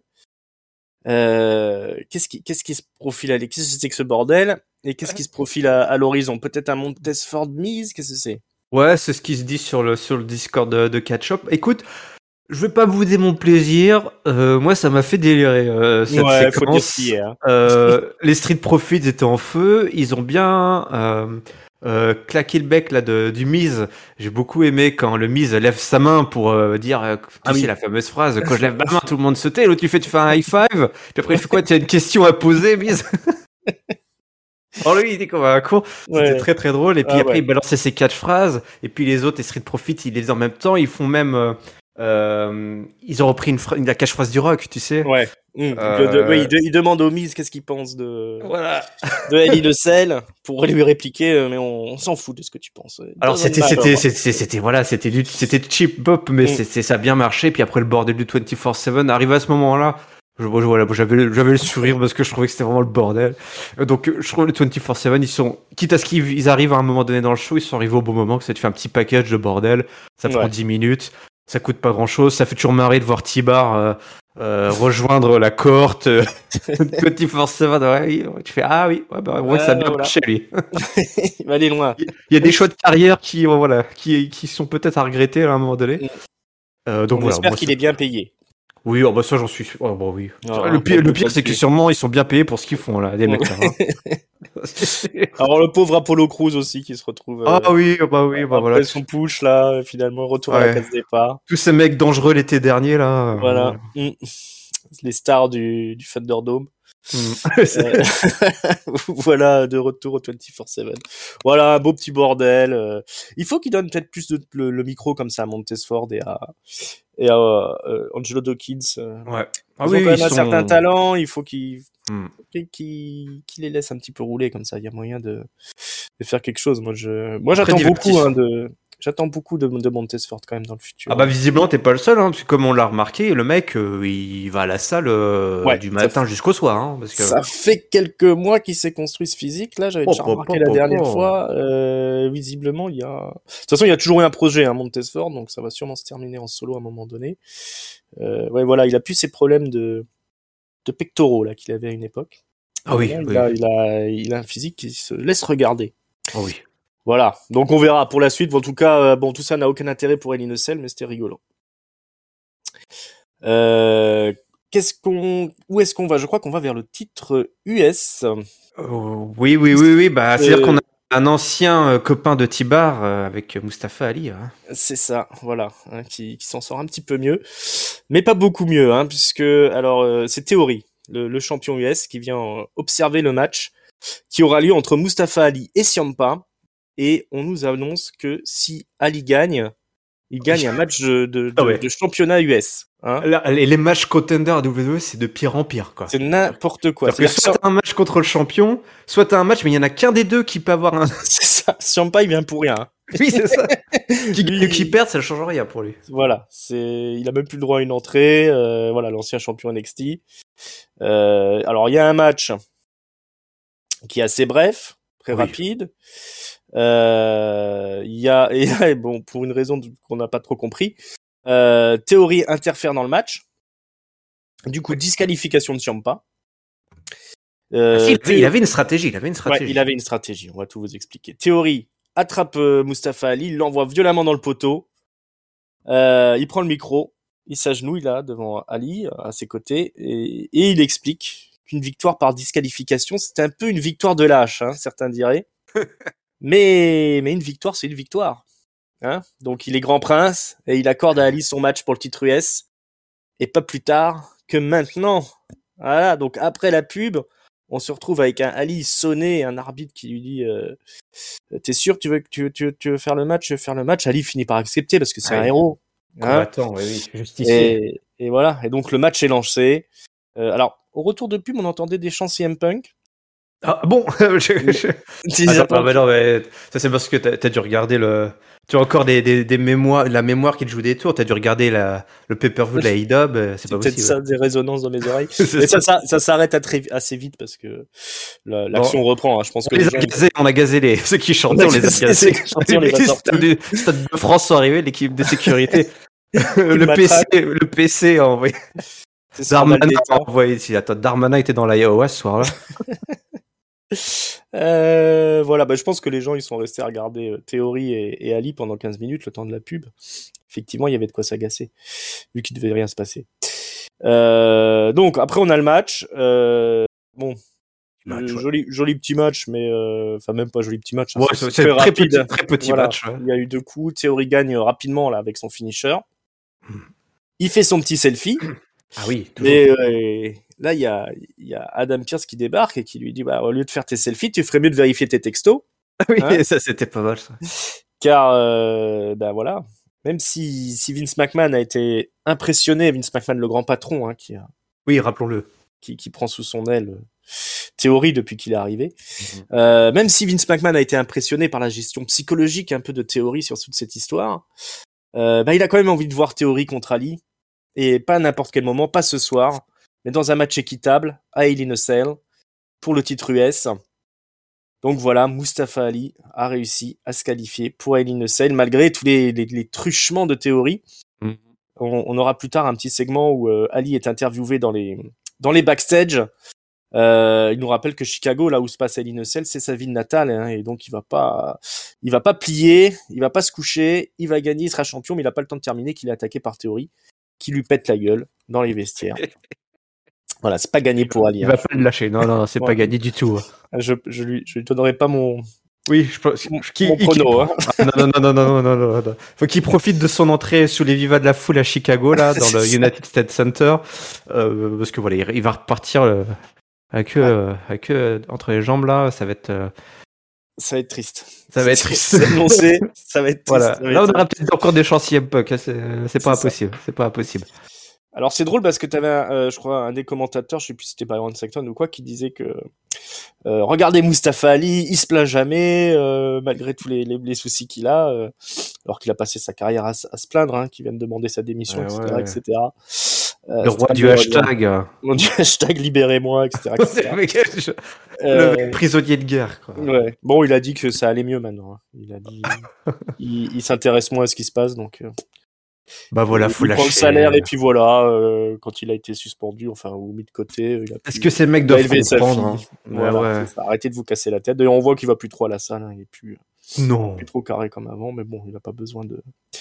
Euh, qu'est-ce qui, qu'est-ce qui se profile à qu'est-ce que c'est que ce bordel? Et qu'est-ce qui se profile à, à l'horizon? Peut-être un Montesford Miz? Qu'est-ce que c'est? Ouais, c'est ce qui se dit sur le, sur le Discord de, de Catch-Up. Écoute, je vais pas bouder mon plaisir. Euh, moi, ça m'a fait délirer, euh, cette ouais, séquence. Faut dire ce qui est, hein. euh, les Street Profits étaient en feu. Ils ont bien, euh, Euh, claquer le bec là de, du Miz. J'ai beaucoup aimé quand le Miz lève sa main pour euh, dire euh, tu ah sais oui. la fameuse phrase quand je lève ma main tout le monde se tait, l'autre tu fais tu fais un high five puis après il fait quoi, tu as une question à poser Miz. Alors lui il était comme un con, c'était ouais. très très drôle et puis ah, après ouais. il balançait ses catchphrases et puis les autres les Street Profits ils les faisaient en même temps, ils font même euh, euh, ils ont repris une, fra- une la catchphrase du Rock, tu sais. Ouais. Mmh. Euh... De, de, ouais, il, de, il demande au Miz qu'est-ce qu'il pense de voilà. de Hell in a Cell pour lui répliquer, mais on, on s'en fout de ce que tu penses. Alors c'était c'était c'était c'était voilà c'était du c'était cheap pop, mais mmh. c'est ça a bien marché. Puis après le bordel du vingt-quatre sept arrive à ce moment-là. Je, je voilà, j'avais j'avais le sourire parce que je trouvais que c'était vraiment le bordel. Donc je trouve le vingt-quatre sept ils sont quitte à ce qu'ils ils arrivent à un moment donné dans le show, ils sont arrivés au bon moment que ça te fait un petit package de bordel. Ça prend ouais. dix minutes. Ça coûte pas grand chose, ça fait toujours marrer de voir T-Bar euh, euh, rejoindre la cohorte euh, Petit Forcément, ouais, tu fais ah oui, ouais, bah, ouais, ouais, ça a bien voilà. marché lui. Il va aller loin. Il y a des choix de carrière qui, voilà, qui, qui sont peut-être à regretter à un moment donné. Euh, donc On voilà, espère bon, qu'il est bien payé. Oui, oh bah ça j'en suis. Oh bah oui. Oh, le pire, le pire c'est que sûrement ils sont bien payés pour ce qu'ils font là, les mecs. Là, hein. Alors le pauvre Apollo Crews aussi qui se retrouve. Ah euh, oui, bah oui, bah voilà. Son push là, finalement retour ouais. à la case départ. Tous ces mecs dangereux l'été dernier là. Voilà. Euh... Mmh. Les stars du, du Thunderdome. Mmh. euh, voilà, de retour au vingt-quatre sept. Voilà, un beau petit bordel. Euh, il faut qu'il donne peut-être plus de, le, le micro comme ça à Montesford et à, et à euh, Angelo Dawkins. Euh. Ouais. Ah ils oui, ont quand même un sont... certain talent, il faut qu'il mmh. qu'il qu'il les laisse un petit peu rouler comme ça. Il y a moyen de, de faire quelque chose. Moi, je, moi j'attends beaucoup hein, de... J'attends beaucoup de, de Montesford quand même dans le futur. Ah bah visiblement t'es pas le seul, hein, parce que comme on l'a remarqué, le mec euh, il va à la salle euh, ouais, du matin fait... jusqu'au soir. Hein, parce que... Ça fait quelques mois qu'il s'est construit ce physique. Là j'avais oh, déjà oh, remarqué oh, la oh, dernière oh. fois. Euh, visiblement il y a. De toute façon il y a toujours eu un projet, hein, Montesford, donc ça va sûrement se terminer en solo à un moment donné. Euh, ouais voilà, il a plus ses problèmes de de pectoraux là qu'il avait à une époque. Ah oui. Là, oui. Il, a, il a il a un physique qui se laisse regarder. Oh oui. Voilà, donc on verra pour la suite. En tout cas, euh, bon, tout ça n'a aucun intérêt pour Hell in a Cell, mais c'était rigolo. Euh, qu'est-ce qu'on, où est-ce qu'on va ? Je crois qu'on va vers le titre U S. Oh, oui, oui, oui, oui. Bah, c'est-à-dire euh... qu'on a un ancien euh, copain de Tibar euh, avec Mustafa Ali. Hein. C'est ça, voilà, hein, qui, qui s'en sort un petit peu mieux, mais pas beaucoup mieux, hein, puisque alors euh, c'est Theory, le, le champion U S, qui vient euh, observer le match qui aura lieu entre Mustafa Ali et Ciampa, et on nous annonce que si Ali gagne, il gagne un match de, de, de, Ah ouais. de championnat U S. Hein. Là, les, les matchs contender à W W E, c'est de pire en pire, quoi. C'est n'importe quoi. C'est-à-dire que soit t'as un match contre le champion, soit t'as un match, mais il y en a qu'un des deux qui peut avoir un. C'est ça. Ciampa, il vient pour rien. Hein. Oui, c'est ça. Qui gagne Lui, ou qui perd, ça ne change rien pour lui. Voilà, c'est, il a même plus le droit à une entrée. Euh, voilà, l'ancien champion N X T. Euh, alors, il y a un match qui est assez bref, très Oui. rapide. Euh, Il y a, et bon, pour une raison qu'on n'a pas trop compris, euh, Theory interfère dans le match. Du coup, disqualification de Ciampa. Euh, Ah, si, il, avait, Théo- il avait une stratégie, il avait une Ouais, stratégie. il avait une stratégie. On va tout vous expliquer. Theory attrape euh, Mustafa Ali, l'envoie violemment dans le poteau. Euh, il prend le micro, il s'agenouille là devant Ali, à ses côtés, et, et il explique qu'une victoire par disqualification, c'est un peu une victoire de lâche, hein, certains diraient. mais, mais une victoire, c'est une victoire. Hein. Donc il est grand prince et il accorde à Ali son match pour le titre U S. Et pas plus tard que maintenant. Voilà, donc après la pub, on se retrouve avec un Ali sonné, un arbitre qui lui dit euh, t'es sûr tu veux, tu, tu, tu veux faire le match, tu veux faire le match. Ali finit par accepter parce que c'est Ouais. un héros. Hein. Combattant, oui, oui, justicier. Et, et voilà, et donc le match est lancé. Euh, alors, au retour de pub, on entendait des chants C M Punk. Ah bon je, je... Attends, bah non, mais ça c'est parce que t'as, t'as dû regarder le. Tu as encore des, des, des mémoires, la mémoire qui te joue des tours. T'as dû regarder la, le pay-per-view de la A E W. C'est, c'est pas peut-être possible. ça, des résonances dans mes oreilles. Mais ça, ça, ça s'arrête à très, assez vite parce que la, l'action bon, reprend. Hein. Je pense on que les, les a gens... gazés, on a gazé les ceux qui chantaient, on, on les a gazés. On les a sortis. Les stades de France sont arrivés, l'équipe de sécurité. le P C, le P C a envoyé. Darmanin a envoyé. Attends, Darmanin était dans l'Iowa ce soir-là. euh, voilà, bah, je pense que les gens ils sont restés à regarder euh, Theory et, et Ali pendant quinze minutes, le temps de la pub. Effectivement, il y avait de quoi s'agacer, vu qu'il devait rien se passer. Euh, donc après on a le match. Euh, bon, match, euh, ouais. joli, joli petit match, mais enfin euh, même pas joli petit match. Hein, ouais, c'est, c'est, c'est très rapide. Petit, très petit voilà. match. Ouais. Il y a eu deux coups. Theory gagne rapidement là avec son finisher. Hmm. Il fait son petit selfie. Ah oui. Toujours. Et euh, là, il y a, y a Adam Pearce qui débarque et qui lui dit bah, au lieu de faire tes selfies, tu ferais mieux de vérifier tes textos. Oui, hein ça c'était pas mal ça. Car, euh, ben voilà, même si, si Vince McMahon a été impressionné, Vince McMahon, le grand patron, hein, qui a, oui, rappelons-le, qui, qui prend sous son aile euh, Theory depuis qu'il est arrivé. Mm-hmm. Euh, même si Vince McMahon a été impressionné par la gestion psychologique un peu de Theory sur toute cette histoire, euh, ben il a quand même envie de voir Theory contre Ali. Et pas à n'importe quel moment, pas ce soir, mais dans un match équitable, à Hell in a Cell, pour le titre U S. Donc voilà, Mustafa Ali a réussi à se qualifier pour Hell in a Cell, malgré tous les, les, les truchements de Theory. Mm. On, on aura plus tard un petit segment où euh, Ali est interviewé dans les, dans les backstage. Euh, il nous rappelle que Chicago, là où se passe Hell in a Cell, c'est sa ville natale, hein, et donc il va pas, il va pas plier, il va pas se coucher, il va gagner, il sera champion, mais il a pas le temps de terminer qu'il est attaqué par Theory, qui lui pète la gueule dans les vestiaires. Voilà, c'est pas gagné pour Ali. Il hein, va pas le lâcher. Non, non, c'est ouais. pas gagné du tout. Je, je lui, je lui donnerai pas mon. Oui, je pense. Mon, qui, mon prono. Hein. Ah, non, non, non, non, non, non, non. Faut qu'il profite de son entrée sous les vivas de la foule à Chicago, là, dans le United States Center, euh, parce que voilà, il, il va repartir euh, avec eux, ouais. euh, avec eux entre les jambes là. Ça va être. Euh... Ça va être triste. Ça va être triste. C'est annoncé. Ça va être triste. Voilà. Va là, être on aura peut-être encore des chances C M Punk. C'est, c'est, c'est pas ça. impossible. C'est pas impossible. Alors c'est drôle parce que tu avais, euh, je crois, un des commentateurs, je sais plus si c'était Byron Saxton ou quoi, qui disait que euh, regardez Mustafa Ali, il se plaint jamais euh, malgré tous les, les, les soucis qu'il a, euh, alors qu'il a passé sa carrière à, à se plaindre, hein, qu'il vient de demander sa démission, ouais, et cetera, ouais. et cetera. Euh, le roi du hashtag, le du hashtag libérez-moi, et cetera, et cetera. je... euh, le prisonnier de guerre. Quoi. Ouais. Bon, il a dit que ça allait mieux maintenant. Hein. Il a dit, il, il s'intéresse moins à ce qui se passe, donc. Euh... Bah voilà, faut il lâcher. prend le salaire et puis voilà, euh, quand il a été suspendu, enfin ou mis de côté, il a Est-ce que ces mecs doivent comprendre hein. Voilà, ouais, ouais. Arrêtez de vous casser la tête. D'ailleurs, on voit qu'il va plus trop à la salle, hein. Il est plus, non, plus trop carré comme avant, mais bon, il a pas besoin de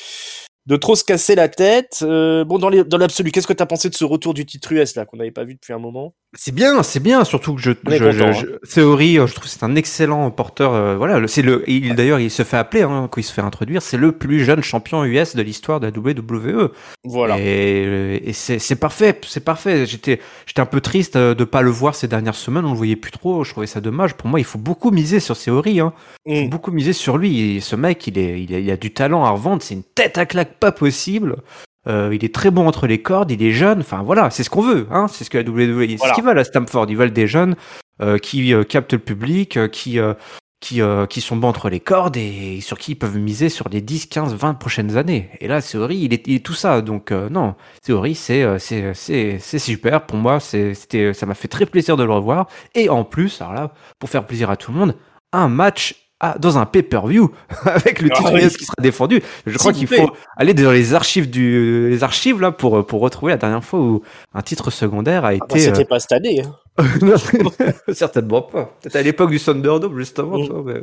de trop se casser la tête. Euh, bon, dans, les, dans l'absolu, qu'est-ce que t'as pensé de ce retour du titre U S là qu'on n'avait pas vu depuis un moment? C'est bien, c'est bien, surtout que je, On est je, content, je, hein. je- Theory, euh, je trouve que c'est un excellent porteur. Euh, voilà, le- c'est le, il d'ailleurs, il se fait appeler hein, quand il se fait introduire, c'est le plus jeune champion U S de l'histoire de la W W E. Voilà. Et, et c'est, c'est parfait, c'est parfait. J'étais, j'étais un peu triste euh, de pas le voir ces dernières semaines. On le voyait plus trop. Je trouvais ça dommage. Pour moi, il faut beaucoup miser sur Theory. Hein. Il faut Mm. beaucoup miser sur lui. Et ce mec, il est, il a, il a du talent à revendre. C'est une tête à claque pas possible. Euh, il est très bon entre les cordes, il est jeune, enfin voilà, c'est ce qu'on veut, hein, c'est ce que la W W E, c'est ce Voilà. qu'ils veulent à Stamford, ils veulent des jeunes euh, qui euh, captent le public, euh, qui, euh, qui, euh, qui sont bons entre les cordes et sur qui ils peuvent miser sur les dix, quinze, vingt prochaines années. Et là, Theory, il est, il est tout ça, donc euh, non, Theory, c'est, euh, c'est, c'est, c'est super, pour moi, c'est, c'était, ça m'a fait très plaisir de le revoir, et en plus, alors là, pour faire plaisir à tout le monde, un match à- dans un pay-per-view avec le Ah titre oui. U S qui sera défendu. Je crois S'il qu'il vous plaît. faut aller dans les archives du les archives là pour pour retrouver la dernière fois où un titre secondaire a Ah bah, été euh... c'était pas cette année. Hein. non, certainement pas. Peut-être à l'époque du Thunderdome justement, Mm. tu vois, mais...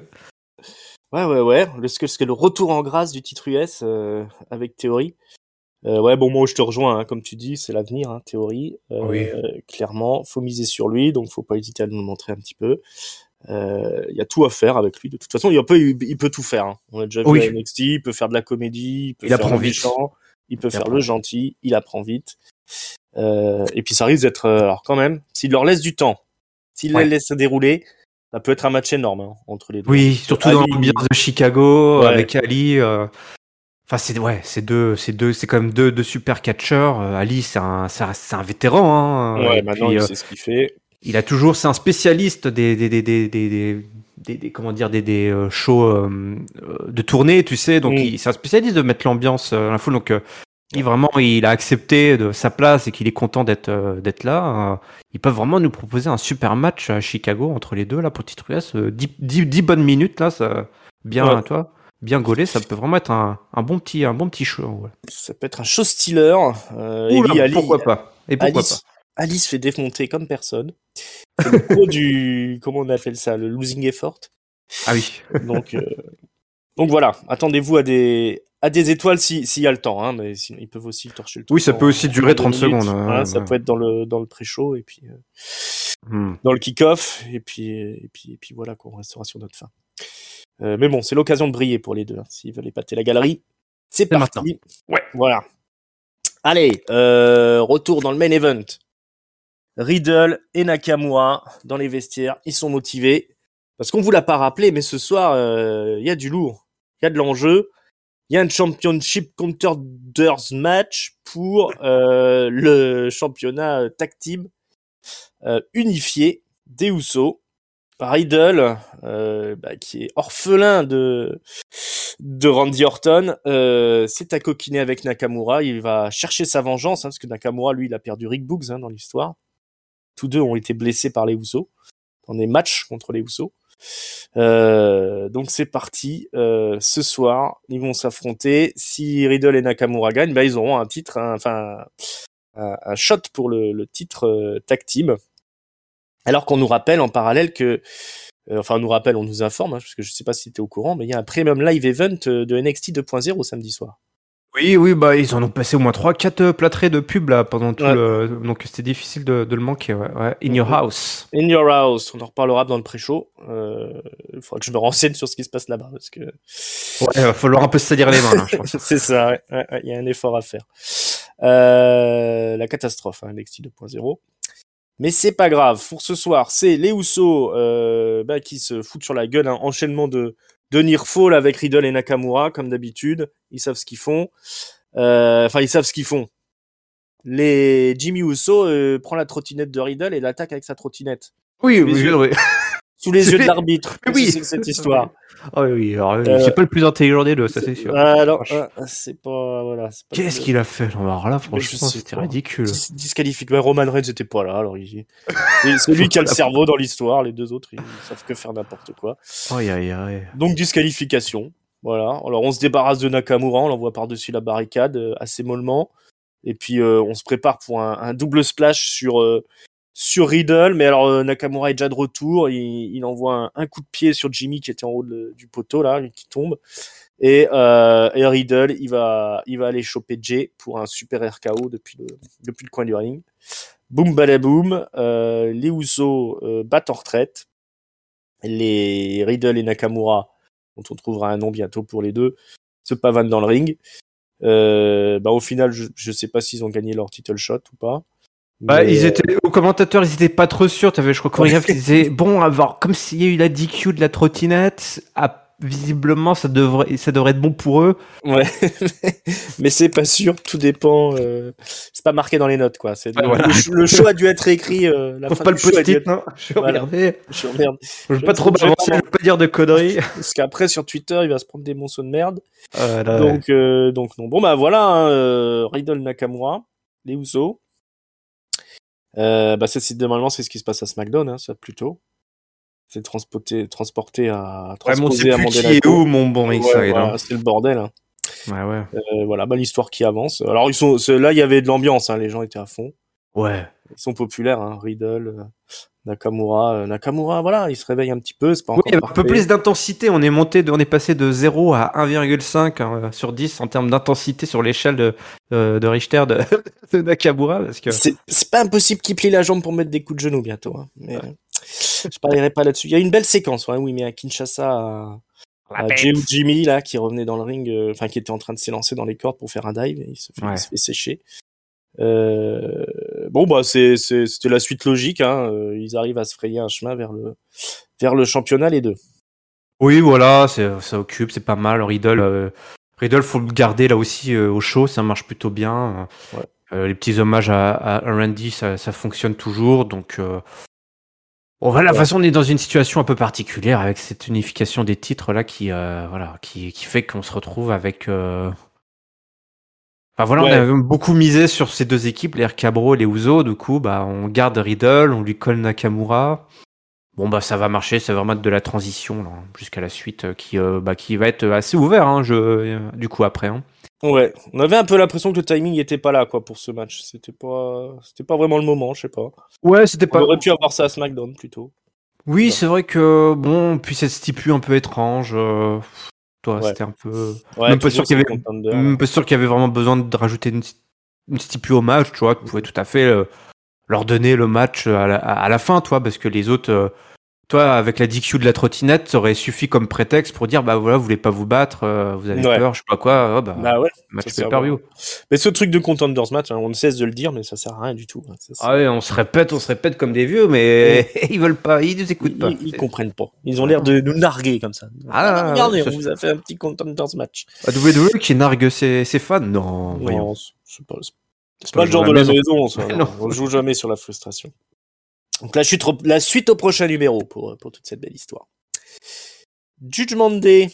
Ouais, ouais, ouais. Le, ce que ce que le retour en grâce du titre U S euh, avec Theory. Euh, ouais, bon, moi, je te rejoins, hein, comme tu dis, c'est l'avenir, hein, Theory. Euh, Oui. Clairement, faut miser sur lui, donc faut pas hésiter à nous le montrer un petit peu. Euh, Il y a tout à faire avec lui. De toute façon, il peut, il peut tout faire. Hein. On l'a déjà vu à Oui, N X T. Il peut faire de la comédie, il peut il faire apprend le vite. méchant, il peut Il faire apprend le vite. gentil. Il apprend vite. Euh, et puis ça risque d'être, euh, alors quand même, s'il leur laisse du temps, s'il Ouais. les laisse se dérouler, ça peut être un match énorme hein, entre les deux. Oui, surtout Ali, dans l'ambiance de Chicago ouais, avec Ali. euh, Enfin, c'est ouais, c'est deux, c'est deux, c'est quand même deux, deux super catcheurs. Euh, Ali, c'est un, c'est un, c'est un vétéran, hein. ouais, Et maintenant puis il euh, sait ce qu'il fait. il a toujours, c'est un spécialiste des, des, des, des, des, des, des- des- comment dire, des, des euh, shows euh, euh, de tournée, tu sais. Donc, Mm. il, c'est un spécialiste de mettre l'ambiance euh, à la foule. Donc, euh, il Ouais. vraiment, il a accepté de sa place et qu'il est content d'être, euh, d'être là. Euh, ils peuvent vraiment nous proposer un super match à Chicago entre les deux là pour le titre U S. Euh, dix, dix, dix bonnes minutes là, ça, Ouais. bien, toi, bien gaulé. Ça peut vraiment être un, un bon petit, un bon petit show. Ouais. Ça peut être un show stealer. Euh, et oui, Oula, Ali, pourquoi pas? Et pourquoi pas? Alice, Alice fait démonter comme personne. C'est le pro du, comment on appelle ça, le losing effort. Ah oui. Donc, euh, donc voilà, attendez-vous à des, à des étoiles si- s'il y a le temps, hein, mais sinon, ils peuvent aussi le torcher le Oui, truc ça en, peut aussi en durer deux trente minutes. secondes. Hein, Hein, ça ouais. peut être dans le, dans le pré-show et puis, euh, Hmm. dans le kick-off et puis, et puis, et puis voilà, qu'on restera sur notre fin. Euh, mais bon, c'est l'occasion de briller pour les deux, hein, s'ils veulent épater la galerie. C'est C'est parti. maintenant. Ouais. Voilà. Allez, euh, retour dans le main event. Riddle et Nakamura dans les vestiaires, ils sont motivés. Parce qu'on vous l'a pas rappelé, mais ce soir, il euh, y a du lourd. Il y a de l'enjeu. Il y a un championship contenders match pour euh, le championnat tag team euh, unifié des Usos. Riddle, euh, bah, qui est orphelin de de Randy Orton, euh, s'est accoquiné avec Nakamura. Il va chercher sa vengeance, hein, parce que Nakamura, lui, il a perdu Rick Boogs hein, dans l'histoire. Tous deux ont été blessés par les Usos dans des matchs contre les Usos. Euh, donc c'est parti. Euh, ce soir, ils vont s'affronter. Si Riddle et Nakamura gagnent, bah, ils auront un titre, hein, enfin un, un shot pour le, le titre euh, tag team. Alors qu'on nous rappelle en parallèle que, euh, enfin on nous rappelle, on nous informe, hein, parce que je sais pas si tu es au courant, mais il y a un premium live event de N X T deux point zéro samedi soir. Oui, oui, bah ils en ont passé au moins trois, quatre plâtrés de pub là pendant tout Ouais. le. Donc c'était difficile de, de le manquer. Ouais, ouais. In your house. In your house, on en reparlera dans le pré-show. Euh, il faudra que je me renseigne sur ce qui se passe là-bas parce que. Ouais, il va falloir un peu se salir les mains là, je pense. C'est ça, ouais. Il ouais, ouais, y a un effort à faire. Euh, la catastrophe, hein, N X T deux point zéro. Mais c'est pas grave. Pour ce soir, c'est les Usos euh, bah, qui se foutent sur la gueule. Un hein. enchaînement de, de near fall avec Riddle et Nakamura, comme d'habitude. Ils savent ce qu'ils font. Euh, enfin, ils savent ce qu'ils font. Les Jimmy Uso euh, prend la trottinette de Riddle et l'attaque avec sa trottinette. Oui, Sous les oui, yeux, oui. sous les yeux de l'arbitre. Oui. C'est cette histoire. Oh oui, alors, Euh, c'est pas le plus intelligent des deux, ça c'est sûr. Ah non, ah, c'est pas voilà. C'est pas Qu'est-ce le... qu'il a fait? Alors là, franchement, c'était ridicule. Dis- disqualifié. Ouais, Roman Reigns n'était pas là, alors il... Et c'est lui qui a le cerveau dans l'histoire. Les deux autres, ils, ils savent que faire n'importe quoi. Aïe aïe aïe. Donc disqualification. Voilà. Alors on se débarrasse de Nakamura, on l'envoie par-dessus la barricade euh, assez mollement. Et puis euh, on se prépare pour un, un double splash sur euh, sur Riddle. Mais alors euh, Nakamura est déjà de retour. Il, il envoie un, un coup de pied sur Jimmy qui était en haut de, du poteau là, qui tombe. Et, euh, et Riddle, il va il va aller choper Jay pour un super R K O depuis le depuis le coin du ring. boum badaboum, euh, les Usos euh, battent en retraite. Les Riddle et Nakamura, dont on trouvera un nom bientôt pour les deux, se pavanent dans le ring. Euh, bah, au final, je, je sais pas s'ils ont gagné leur title shot ou pas. Bah, mais, ils étaient, aux commentateurs, ils étaient pas trop sûrs. T'avais, je crois, Chorégraphe qui disait, bon, avoir, comme s'il y a eu la D Q de la trottinette, à, visiblement, ça devrait, ça devrait être bon pour eux. Ouais, mais c'est pas sûr, tout dépend. Euh... C'est pas marqué dans les notes, quoi. C'est Ouais, le, voilà. le, le show a dû être écrit. Euh, la Faut fin pas du le show a dû post-it, être... non? Je vais Voilà. regarder. Je merde. Je veux pas trop m'avancer, je veux pas dire de conneries. Parce qu'après, sur Twitter, il va se prendre des monceaux de merde. Euh, là, donc, euh, donc, non. Bon, bah voilà, hein, euh, Riddle Nakamura, les Usos. Euh, bah, ça, c'est, normalement, c'est ce qui se passe à SmackDown, hein, ça, plutôt. C'est transporté, transporté à, transposé ouais, à mon Monday qui Night est Raw. où, mon bon Ouais, Rickside, voilà, hein. c'est le bordel, hein. Ouais, ouais. Euh, voilà, bah, l'histoire qui avance. Alors, ils sont, c'est, là, il y avait de l'ambiance, hein, les gens étaient à fond. Ouais. Ils sont populaires, hein, Riddle, euh, Nakamura, euh, Nakamura, voilà, il se réveille un petit peu, c'est pas Oui, encore il y a un parfait. peu plus d'intensité. On est monté, de, on est passé de zéro à un virgule cinq hein, sur dix en termes d'intensité sur l'échelle de, de, de Richter de, de Nakamura. Parce que... c'est, c'est pas impossible qu'il plie la jambe pour mettre des coups de genou bientôt. Hein, mais euh, je parlerai pas là-dessus. Il y a une belle séquence, ouais, oui, mais à Kinshasa, à, à Jey Jimmy, là, qui revenait dans le ring, enfin, euh, qui était en train de s'élancer dans les cordes pour faire un dive, et il se fait, ouais. il se fait sécher. Euh, bon, bah, c'est, c'est, c'était la suite logique, hein. Ils arrivent à se frayer un chemin vers le, vers le championnat, les deux. Oui, voilà, c'est, ça occupe, c'est pas mal. Riddle, euh, Riddle, faut le garder là aussi euh, au show, ça marche plutôt bien. Ouais. Euh, les petits hommages à, à Randy, ça, ça fonctionne toujours. Donc, euh... bon, voilà, de toute façon, on est dans une situation un peu particulière avec cette unification des titres là qui, euh, voilà, qui, qui fait qu'on se retrouve avec. Euh... Enfin voilà, ouais. On a beaucoup misé sur ces deux équipes, les R K Bro et les Usos. Du coup, bah, on garde Riddle, on lui colle Nakamura. Bon bah ça va marcher, ça va vraiment être de la transition là, jusqu'à la suite euh, qui, euh, bah, qui va être assez ouvert hein, je, euh, du coup après. Hein. Ouais, on avait un peu l'impression que le timing était pas là quoi pour ce match. C'était pas, c'était pas vraiment le moment, je sais pas. Ouais, c'était on pas. On aurait pu avoir ça à SmackDown plutôt. Oui, c'est vrai que bon, puis cette stipu un peu étrange. Euh... Toi, ouais. C'était un peu. Ouais, même pas sûr qu'il y avait, même pas sûr qu'il y avait vraiment besoin de rajouter une, une stipu au match, tu vois. Tu pouvais tout à fait euh, leur donner le match à la, à la fin, toi, parce que les autres. Euh, Toi, avec la D Q de la trottinette, ça aurait suffi comme prétexte pour dire bah voilà, vous voulez pas vous battre, euh, vous avez ouais. peur, je sais pas quoi. Oh, bah, bah ouais, match pay-per-view. Mais ce truc de contenders match, hein, on ne cesse de le dire, mais ça sert à rien du tout. Hein, ça, ah ouais, on se répète, on se répète comme des vieux, mais ouais. Ils veulent pas, ils nous écoutent ils, pas. Ils, ils comprennent pas. Ils ont l'air de nous narguer comme ça. Ah, ah regardez, on vous a fait un petit contenders match. A W W E qui nargue ses, ses fans, non. Non, voyons. c'est pas, c'est c'est pas le genre de la maison. Ça, non. On joue jamais sur la frustration. Donc la suite, la suite au prochain numéro pour, pour toute cette belle histoire. Judgment Day.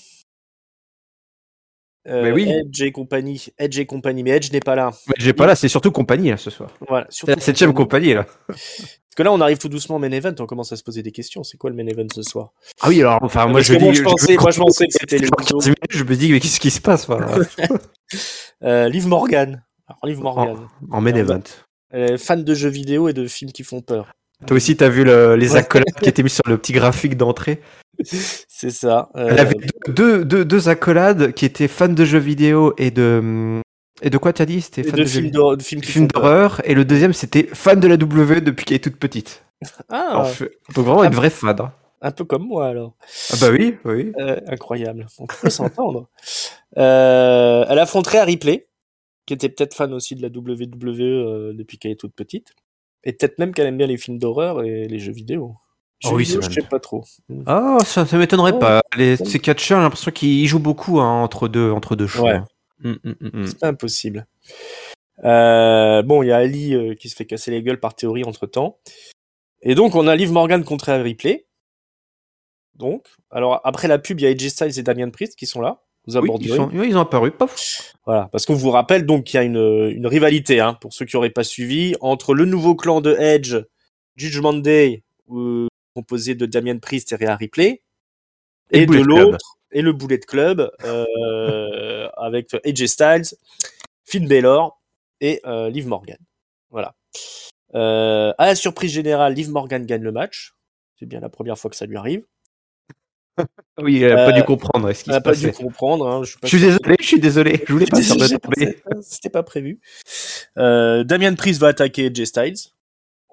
Euh, mais oui. Edge et compagnie. Edge et compagnie. Mais Edge n'est pas là. Mais Edge n'est pas là, c'est surtout compagnie là ce soir. Voilà, c'est la septième compagnie. compagnie là. Parce que là on arrive tout doucement au main event, on commence à se poser des questions. C'est quoi le main event ce soir? Ah oui, alors enfin moi je, dis, moi, je, pensais, je, moi je pensais que c'était les quinze minutes, je me dis mais qu'est-ce qui se passe voilà. euh, Liv Morgan. Alors Liv Morgan. En, en main event. Euh, fan de jeux vidéo et de films qui font peur. Toi aussi, t'as vu le, les accolades qui étaient mis sur le petit graphique d'entrée. C'est ça. Euh... Elle avait deux, deux, deux accolades qui étaient fans de jeux vidéo et de... Et de quoi t'as dit? C'était fan de, de, films jeux... de films, films d'horreur. Et le deuxième, c'était fan de la W depuis qu'elle est toute petite. Ah. Alors, donc vraiment une vraie fan. Hein. Un peu comme moi, alors. Ah bah oui, oui. Euh, incroyable. On peut s'entendre. Euh, elle affronterait à Ripley, qui était peut-être fan aussi de la W W E euh, depuis qu'elle est toute petite. Et peut-être même qu'elle aime bien les films d'horreur et les jeux vidéo. Oh oui, vidéo, c'est je sais pas trop. Ah, oh, ça, ça m'étonnerait oh, pas. Les, ces catcheurs, j'ai l'impression qu'ils jouent beaucoup hein, entre deux, entre deux shows. Ouais. Mm, mm, mm. C'est pas impossible. Euh, bon, il y a Ali euh, qui se fait casser les gueules par théorie entre temps. Et donc, on a Liv Morgan contre Ripley. Donc, alors après la pub, il y a A J Styles et Damian Priest qui sont là. Oui, ils, sont, oui, ils ont apparu. Paf. Voilà, parce qu'on vous rappelle donc qu'il y a une, une rivalité, hein, pour ceux qui n'auraient pas suivi, entre le nouveau clan de Edge, Judgment Day, euh, composé de Damian Priest et Rhea Ripley, et, et de l'autre, Club. et le Bullet Club, euh, avec A J Styles, Finn Balor et euh, Liv Morgan. Voilà. Euh, à la surprise générale, Liv Morgan gagne le match. C'est bien la première fois que ça lui arrive. Oui, elle n'a euh, pas dû comprendre ce qui elle se passait. Elle n'a pas dû comprendre. Hein, je, suis je suis désolé, je suis désolé. Je voulais pas faire de tomber. C'était pas prévu. Euh, Damian Priest va attaquer A J Styles.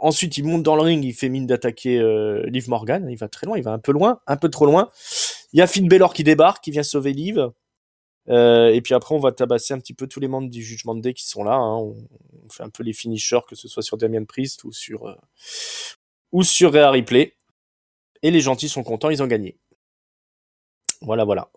ensuite, il monte dans le ring, il fait mine d'attaquer euh, Liv Morgan. Il va très loin, il va un peu loin, un peu trop loin. Il y a Finn Balor qui débarque, qui vient sauver Liv. Euh, et puis après, on va tabasser un petit peu tous les membres du Judgment Day qui sont là. Hein. On, on fait un peu les finishers, que ce soit sur Damian Priest ou sur, euh, ou sur Rhea Ripley. Et les gentils sont contents, ils ont gagné. Voilà, voilà.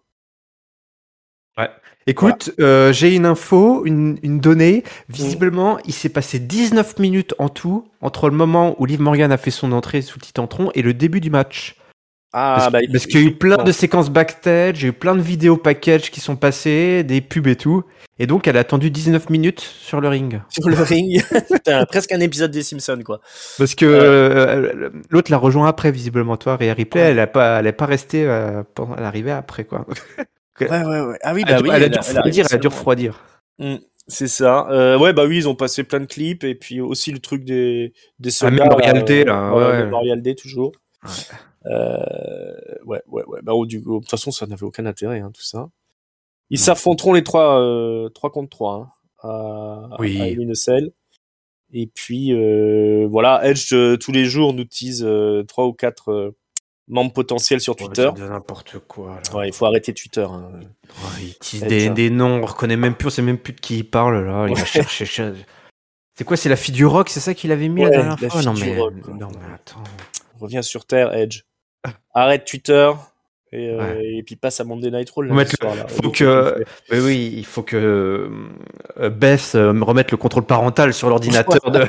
Ouais. Écoute, voilà. euh, j'ai une info, une, une donnée. Visiblement, mmh. il s'est passé dix-neuf minutes en tout entre le moment où Liv Morgan a fait son entrée sous le Titantron et le début du match. Ah, parce, bah, parce qu'il y a eu plein de séquences backstage, il y a eu plein de vidéos package qui sont passées, des pubs et tout. Et donc, elle a attendu dix-neuf minutes sur le ring. Sur le ring. Putain, presque un épisode des Simpsons, quoi. Parce que euh... Euh, l'autre l'a rejoint après, visiblement. Toi, Rhea Ripley, ouais. elle n'est pas, elle est pas restée euh, pendant l'arrivée après, quoi. Ouais, ouais, ouais. Ah oui, elle bah a, oui. Elle a dû refroidir, elle a dû refroidir. Mmh, c'est ça. Euh, ouais, bah oui, ils ont passé plein de clips et puis aussi le truc des, des soldats. Ah, Memorial Day, là. Ouais, ouais. Memorial Day, toujours. Ouais. Euh, ouais, ouais, ouais. Bah, du coup, de toute façon, ça n'avait aucun intérêt, hein, tout ça. Ils mmh. s'affronteront les trois, euh, trois contre trois, hein, à, oui. à Hell in a Cell. Et puis, euh, voilà, Edge, euh, tous les jours, nous tease euh, trois ou quatre euh, membres potentiels sur Twitter. Ouais, de n'importe quoi, là. Ouais, il faut arrêter Twitter. Hein. Ouais, il tease des, des noms, on reconnaît même plus, on sait même plus de qui il parle, là. Il va chercher. C'est quoi, c'est la fille du rock, c'est ça qu'il avait mis ouais, la dernière la fois? Non mais... rock, non, mais attends. Reviens sur Terre, Edge. Arrête Twitter. Et, euh, ouais. et puis passe à Monday Night Raw. Là, soir, là. Faut que, oui, oui, il faut que euh, Beth euh, me remette le contrôle parental sur l'ordinateur de,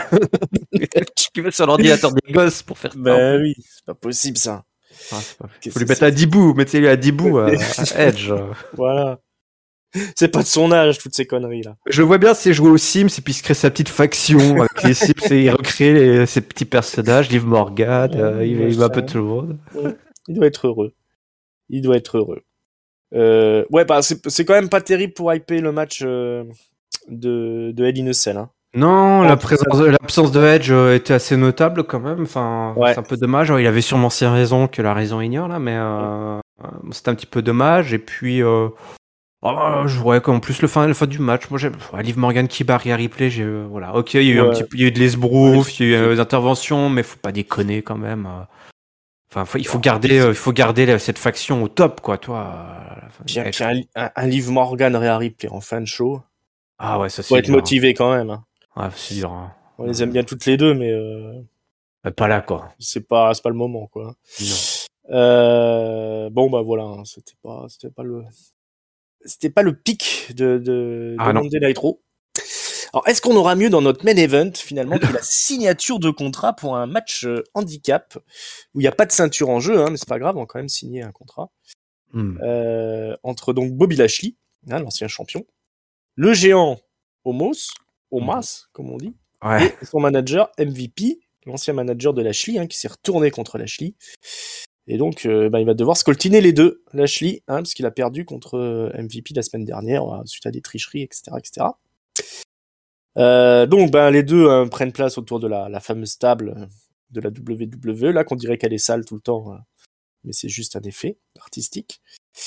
sur l'ordinateur des gosses pour faire. Ben oui, c'est pas possible ça. Ah, pas... Faut lui mettre à Dibou, mettez-lui à Dibou, à, à Edge. Voilà. C'est pas de son âge, toutes ces conneries là. Je le vois bien, c'est jouer aux Sims et puis il se crée sa petite faction avec les Sims et il recrée les, ses petits personnages, Liv Morgan, ouais, euh, il, il va un peu tout le monde. Ouais. Il doit être heureux. Il doit être heureux. Euh, ouais, bah c'est, c'est quand même pas terrible pour hyper le match euh, de, de Hell in a Cell. Hein. Non, la présence, l'absence de Edge était assez notable quand même. Enfin, ouais. C'est un peu dommage. Il avait sûrement ses raisons que la raison ignore là, mais euh, ouais. C'était un petit peu dommage. Et puis, euh, oh, je voyais qu'en plus le fin, le fin du match, moi j'ai ouais, Liv Morgan qui bat Rhea Ripley. J'ai, euh, voilà, ok, il y a eu ouais. un petit, il y a eu de l'esbrouf, ouais, il y a eu des interventions, mais faut pas déconner quand même. Enfin, faut, il faut garder, euh, il faut garder cette faction au top, quoi, toi. Puis, puis un, un, un Liv Morgan Rhea Ripley en fin de show. Ah ouais, ça c'est. Faut être dur, motivé hein. quand même. Hein. Ouais, c'est dur. Hein. On les aime bien toutes les deux, mais. Euh... Pas là, quoi. C'est pas, c'est pas le moment, quoi. Non. Euh... Bon, bah voilà, hein. c'était pas, c'était pas le, c'était pas le pic de de, ah, de Monday Night Raw. Alors, est-ce qu'on aura mieux dans notre main event, finalement, que la signature de contrat pour un match euh, handicap, où il n'y a pas de ceinture en jeu, hein, mais c'est pas grave, on va quand même signer un contrat, mm. euh, entre donc Bobby Lashley, hein, l'ancien champion, le géant Omos, Omas, mm. comme on dit, ouais. et son manager M V P, l'ancien manager de Lashley, hein, qui s'est retourné contre Lashley. Et donc, euh, bah, il va devoir scoltiner les deux, Lashley, hein, parce qu'il a perdu contre euh, M V P la semaine dernière, suite à des tricheries, et cetera, et cetera. Euh, donc ben les deux hein, prennent place autour de la, la fameuse table de la W W E là qu'on dirait qu'elle est sale tout le temps, hein, mais c'est juste un effet artistique.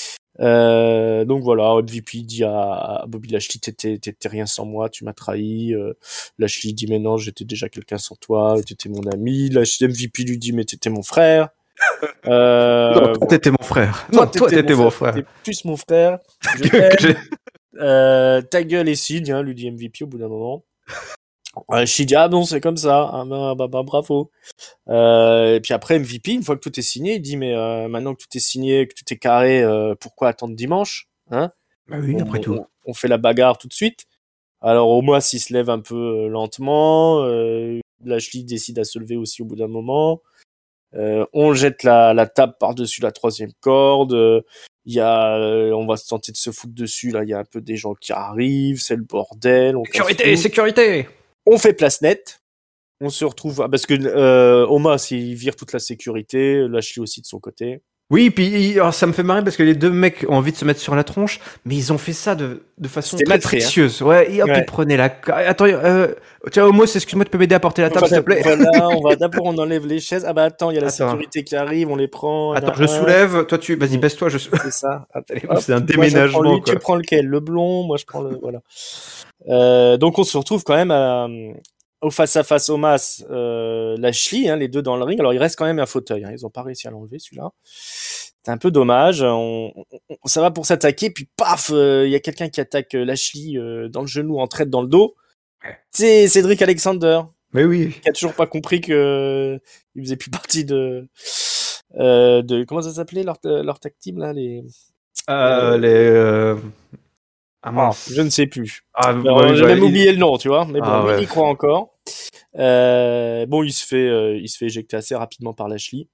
Euh, donc voilà, M V P dit à, à Bobby Lashley t'étais, t'étais rien sans moi, tu m'as trahi. Euh, Lashley dit mais non, j'étais déjà quelqu'un sans toi, t'étais mon ami. Lashley, M V P lui dit mais t'étais mon frère. Euh, non, toi t'étais mon frère. Toi, non, t'étais, toi t'étais mon frère. T'étais plus mon frère. Je t'aime. Euh, ta gueule est signe, hein, lui dit M V P au bout d'un moment. Euh, je dis ah bon c'est comme ça, ah, bah, bah, bah, bravo. Euh, et puis après M V P, une fois que tout est signé, il dit mais euh, maintenant que tout est signé, que tout est carré, euh, pourquoi attendre dimanche, hein? Bah oui, on, après on, tout. On fait la bagarre tout de suite. Alors au moins s'il se lève un peu euh, lentement, euh, Lashley décide à se lever aussi au bout d'un moment. Euh, on jette la, la table par-dessus la troisième corde. Euh, Il y a, euh, on va se tenter de se foutre dessus. Là, il y a un peu des gens qui arrivent, c'est le bordel. On sécurité, sécurité. On fait place nette. On se retrouve parce que euh, Omas il vire toute la sécurité, Lashley aussi de son côté. Oui, puis alors, ça me fait marrer parce que les deux mecs ont envie de se mettre sur la tronche, mais ils ont fait ça de, de façon C'était très matré, précieuse. Hein. Ouais, et hop, ouais. Ils prenaient la. Attends, euh, tiens, Homos, excuse-moi, tu peux m'aider à porter la table, s'il te plaît. Voilà, on va d'abord on enlève les chaises. Ah bah attends, il y a la attends. sécurité qui arrive, on les prend. Attends, je soulève. Toi, tu, vas-y, baisse-toi. Je. C'est ça. Attends, hop, c'est un déménagement. Moi, lui, quoi. Tu prends lequel, le blond, moi je prends le. Voilà. Euh, donc on se retrouve quand même à. au face-à-face Omos, euh, Lashley, hein, les deux dans le ring. Alors, il reste quand même un fauteuil. Hein. Ils ont pas réussi à l'enlever, celui-là. C'est un peu dommage. On, on, ça va pour s'attaquer, puis paf, il euh, y a quelqu'un qui attaque Lashley euh, dans le genou, en traite dans le dos. C'est Cédric Alexander. Mais oui. Qui a toujours pas compris que euh, il faisait plus partie de euh, de comment ça s'appelait leur leur tag team là les euh, euh, les euh... ah mince, oh, je ne sais plus. Ah, Alors, ouais, j'ai bah, même il... oublié le nom, tu vois. Mais bon, ah, lui, ouais. il y croit encore. Euh, bon, il se fait euh, il se fait éjecter assez rapidement par Lashley.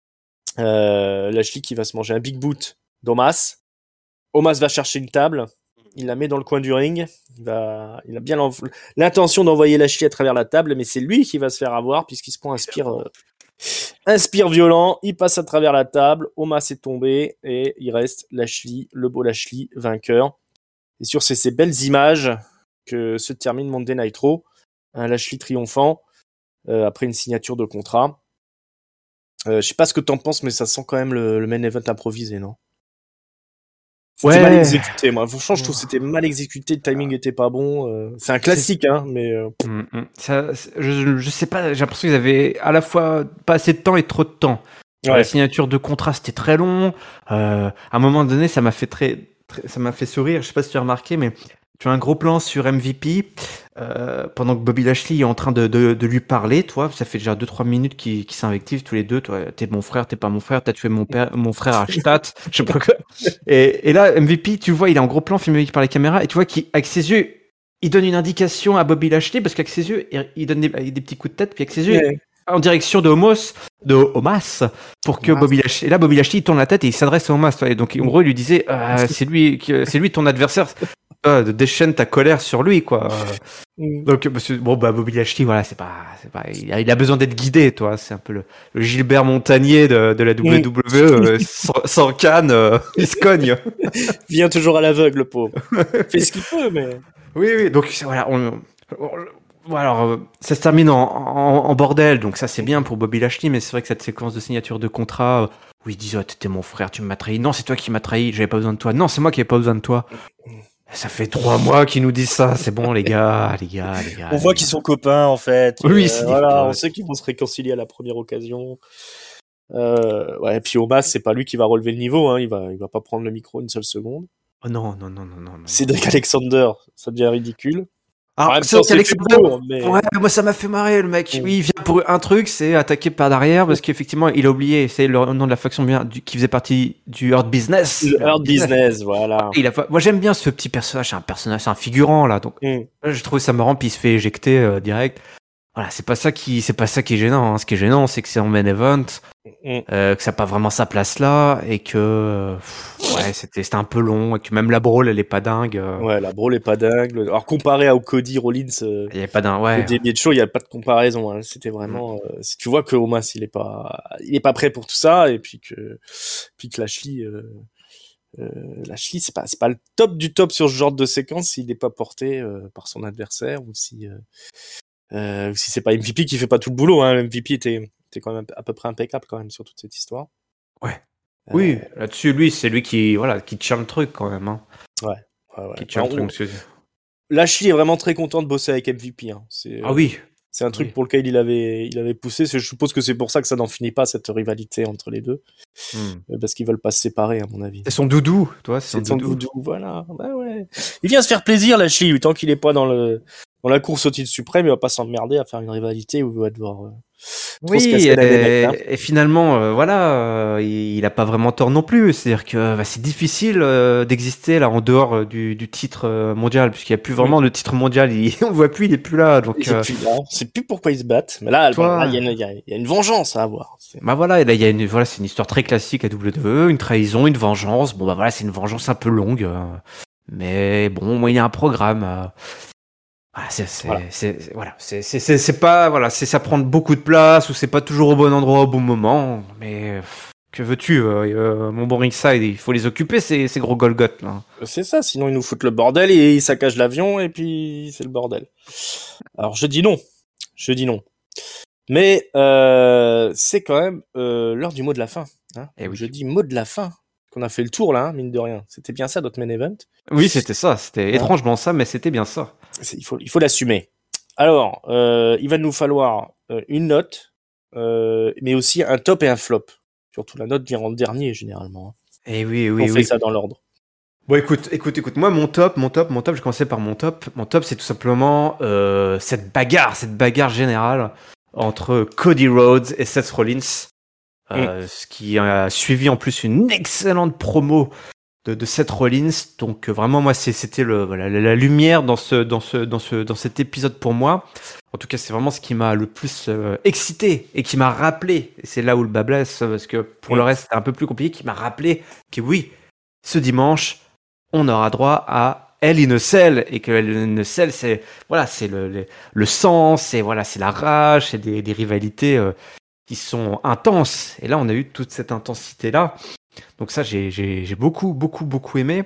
Euh, Lashley qui va se manger un big boot d'Omos. Omos va chercher une table. Il la met dans le coin du ring. Il, va, il a bien l'intention d'envoyer Lashley à travers la table, mais c'est lui qui va se faire avoir puisqu'il se prend un spire, euh, un spire violent. Il passe à travers la table. Omos est tombé et il reste Lashley, le beau Lashley, vainqueur. Et sur ces, ces belles images que se termine Monday Night Raw, un Lashley triomphant euh, après une signature de contrat. Euh, je sais pas ce que t'en penses, mais ça sent quand même le, le main event improvisé, non? C'était ouais. mal exécuté, moi. Franchement, je trouve que c'était mal exécuté, le timing était pas bon. Euh, c'est un classique, c'est... hein, mais. Euh... Mmh, mmh. Ça, je, je sais pas, j'ai l'impression qu'ils avaient à la fois pas assez de temps et trop de temps. Ouais. La signature de contrat, c'était très long. Euh, à un moment donné, ça m'a fait très, très, ça m'a fait sourire. Je sais pas si tu as remarqué, mais tu as un gros plan sur M V P euh, pendant que Bobby Lashley est en train de, de, de lui parler. Toi, ça fait déjà deux trois minutes qu'ils, qu'ils s'invectivent tous les deux. Toi, t'es mon frère, t'es pas mon frère. T'as tué mon père, mon frère à Stadt. Je sais pas quoi. Et, et là, M V P, tu vois, il est en gros plan filmé par les caméras et tu vois qu'avec ses yeux, il donne une indication à Bobby Lashley parce qu'avec ses yeux, il donne des, des petits coups de tête, puis avec ses yeux, yeah. en direction de Omos, de Omos, pour que Omos. Bobby Lashley. Et là, Bobby Lashley il tourne la tête et il s'adresse à Omos. Et donc, en gros, il lui disait, euh, c'est lui, c'est lui ton adversaire. Euh, déchaîne ta colère sur lui, quoi. Mm. Donc, monsieur, bon, bah, Bobby Lashley, voilà, c'est pas, c'est pas, il a, il a besoin d'être guidé, toi. C'est un peu le, le Gilbert Montagnier de, de la W W E, mm. euh, sans, sans canne, euh, il se cogne. Vient toujours à l'aveugle, le pauvre. Fait ce qu'il peut, mais. Oui, oui, donc, voilà, on, on alors, ça se termine en, en, en bordel, donc ça, c'est bien pour Bobby Lashley, mais c'est vrai que cette séquence de signature de contrat, où ils disent, oh, t'étais mon frère, tu m'as trahi. Non, c'est toi qui m'as trahi, j'avais pas besoin de toi. Non, c'est moi qui avais pas besoin de toi. Ça fait trois mois qu'ils nous disent ça. C'est bon, les gars, les gars, les gars. On voit qu'ils sont copains, en fait. Oui, euh, c'est voilà, on sait qu'ils vont se réconcilier à la première occasion. Euh, ouais, et puis Omos, c'est pas lui qui va relever le niveau. Hein. Il va, il va pas prendre le micro une seule seconde. Oh non, non, non, non, non. Cédric Alexander, ça devient ridicule. Alors, c'est Alexander, beau, mais... ouais, moi ça m'a fait marrer le mec. Oui, il vient pour un truc, c'est attaquer par derrière parce qu'effectivement il a oublié, c'est le nom de la faction bien du, qui faisait partie du Hurt Business. Le Hurt Business, business, voilà. Il a, moi j'aime bien ce petit personnage, c'est un personnage, c'est un figurant là, donc mm. je trouve ça marrant puis il se fait éjecter euh, direct. Voilà, c'est pas ça qui, c'est pas ça qui est gênant. Hein. Ce qui est gênant, c'est que c'est en main event, mm. euh, que ça n'a pas vraiment sa place là, et que pff, ouais, c'était, c'était un peu long, et que même la brawl, elle est pas dingue. Euh... Ouais, la brawl est pas dingue. Alors comparé à Cody Rollins, euh, il y a pas dingue. Ouais. Le début de show, il y a pas de comparaison. Hein. C'était vraiment, mm. euh, si tu vois que Omos, il est pas, il est pas prêt pour tout ça, et puis que, puis que Lashley, euh, euh, Lashley, c'est pas, c'est pas le top du top sur ce genre de séquence s'il n'est pas porté euh, par son adversaire ou si. Euh, Euh, si c'est pas M V P qui fait pas tout le boulot, hein. M V P était, était quand même à peu près impeccable quand même sur toute cette histoire. Ouais. Euh... Oui, là-dessus, lui, c'est lui qui, voilà, qui tient le truc quand même. Hein. Ouais. ouais, ouais. Qui tient Alors, le truc. Lashley est vraiment très content de bosser avec M V P. Hein. C'est, ah oui. C'est un truc oui. pour lequel il avait, il avait poussé. Je suppose que c'est pour ça que ça n'en finit pas, cette rivalité entre les deux. Hmm. Parce qu'ils veulent pas se séparer, à mon avis. C'est son doudou, toi, c'est, c'est son doudou. doudou. Voilà. Bah ouais. Il vient se faire plaisir, Lashley, tant qu'il est pas dans le, dans la course au titre suprême, il va pas s'emmerder à faire une rivalité où il va devoir, euh, oui, se casser la et, mecs, et finalement, euh, voilà, euh, il, il a pas vraiment tort non plus. C'est-à-dire que bah, c'est difficile euh, d'exister là en dehors euh, du, du titre euh, mondial, puisqu'il y a plus vraiment oui. de titre mondial. Il, on le voit plus, il est plus là. Donc, il est euh, plus là. On sait plus pourquoi ils se battent. Mais là, toi, il y, y, y a une vengeance à avoir. C'est... Bah voilà, et là il y a une, voilà, c'est une histoire très classique à W W E, une trahison, une vengeance. Bon bah voilà, c'est une vengeance un peu longue, euh, mais bon, moi il y a un programme. Euh, Voilà, c'est, c'est, voilà. C'est, c'est, voilà, c'est, c'est, c'est, c'est pas, voilà, c'est ça prend beaucoup de place ou c'est pas toujours au bon endroit au bon moment, mais que veux-tu, euh, euh, mon bon ringside, il faut les occuper ces, ces gros Golgoth là. C'est ça, sinon ils nous foutent le bordel et ils saccagent l'avion et puis c'est le bordel. Alors je dis non, je dis non, mais euh, c'est quand même euh, l'heure du mot de la fin. Hein. Et oui. Je dis mot de la fin. Qu'on a fait le tour là, hein, mine de rien. C'était bien ça notre main event. Oui, c'était ça. C'était ouais. étrangement ça, mais c'était bien ça. C'est, il faut, il faut l'assumer. Alors, euh, il va nous falloir euh, une note, euh, mais aussi un top et un flop. Surtout la note vient en dernier, généralement. Eh oui, On oui, fait oui. ça dans l'ordre. Bon, écoute, écoute, écoute. Moi, mon top, mon top, mon top. Je commençais par mon top. Mon top, c'est tout simplement euh, cette bagarre, cette bagarre générale entre Cody Rhodes et Seth Rollins, euh, ce qui a suivi en plus une excellente promo de, de Seth Rollins. Donc euh, vraiment, moi, c'est, c'était le, voilà, la, la lumière dans ce, dans ce, dans ce, dans cet épisode pour moi. En tout cas, c'est vraiment ce qui m'a le plus euh, excité et qui m'a rappelé. Et c'est là où le bas blesse, parce que pour Mm. le reste, c'était un peu plus compliqué. Qui m'a rappelé que oui, ce dimanche, on aura droit à Hell in a Cell, et que Hell in a Cell, c'est voilà, c'est le, le, le sang, c'est voilà, c'est la rage, c'est des, des rivalités euh, qui sont intenses. Et là, on a eu toute cette intensité là. Donc ça, j'ai, j'ai, j'ai beaucoup, beaucoup, beaucoup aimé.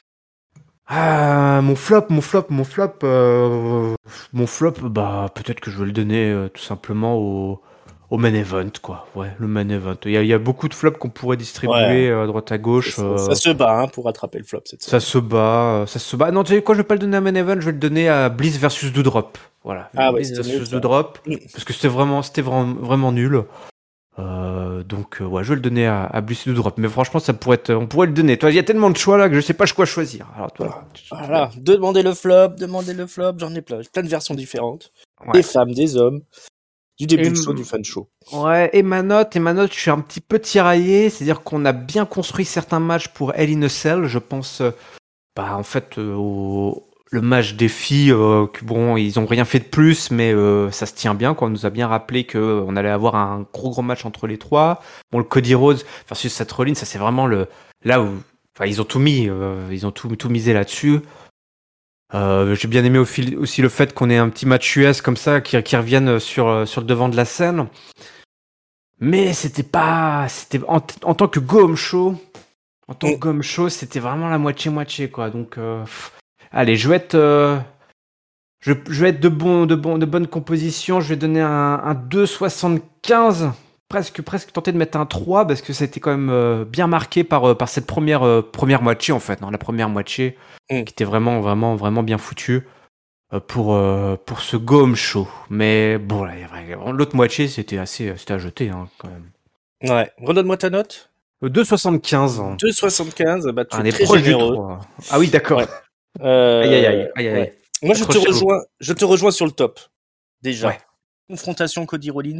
Ah, mon flop, mon flop, mon flop, euh, mon flop, bah peut-être que je vais le donner euh, tout simplement au, au main event, quoi. Ouais, le main event. Il y a, il y a beaucoup de flops qu'on pourrait distribuer Ouais. euh, à droite à gauche. Ça, euh, ça se bat hein, pour rattraper le flop cette ça semaine. se bat, euh, ça se bat. Non, tu sais quoi, je vais pas le donner à main event, je vais le donner à Bliss versus Doudrop. Voilà, Ah ouais, Bliss c'était mieux versus ça. Doudrop, Mm. parce que c'était vraiment, c'était vraiment, vraiment nul. Euh, donc euh, ouais, je vais le donner à, à Bliss Doudrop. Mais franchement, ça pourrait être, on pourrait le donner. Toi, il y a tellement de choix là que je sais pas quoi choisir. Alors toi, tu- tu- Voilà, demandez le flop, demandez le flop, j'en ai plein. Plein de versions différentes. Des ouais. femmes, des hommes, du début Et, de show, du fan show. ouais, et ma note, et ma note, je suis un petit peu tiraillé. C'est-à-dire qu'on a bien construit certains matchs pour Hell in a Cell. Je pense, euh, bah, en fait, euh, au le match des filles, euh, que bon, ils ont rien fait de plus, mais euh, ça se tient bien, quoi. On nous a bien rappelé que euh, on allait avoir un gros gros match entre les trois. Bon, le Cody Rhodes versus Seth Rollins, ça c'est vraiment le là où, enfin, ils ont tout mis, euh, ils ont tout tout misé là-dessus. Euh, j'ai bien aimé au fil- aussi le fait qu'on ait un petit match U S comme ça qui, qui revienne sur sur le devant de la scène. Mais c'était pas, c'était en, en tant que go home show, en tant que Mm. go home show, c'était vraiment la moitié moitié, quoi. Donc euh, pff, allez, je vais être, euh, je, je vais être de bon, de bon, de bonne composition. Je vais donner un, un deux virgule soixante-quinze, presque, presque tenter de mettre un trois parce que ça a été quand même euh, bien marqué par, euh, par cette première, euh, première moitié en fait, non, la première moitié Mm. qui était vraiment, vraiment, vraiment bien foutue euh, pour, euh, pour ce go home show. Mais bon, là, il y a vrai- l'autre moitié, c'était assez, c'était à jeter hein, quand même. Ouais, redonne-moi ta note. Euh, deux virgule soixante-quinze. deux virgule soixante-quinze, bah tu On es est très proche du généreux. trois. Ah oui, d'accord. Ouais. Aïe, aïe, Euh, aïe, aïe, aïe. ouais. Moi, je te Accrochez-vous. rejoins, je te rejoins sur le top. Déjà. Ouais. Confrontation Cody Rollins.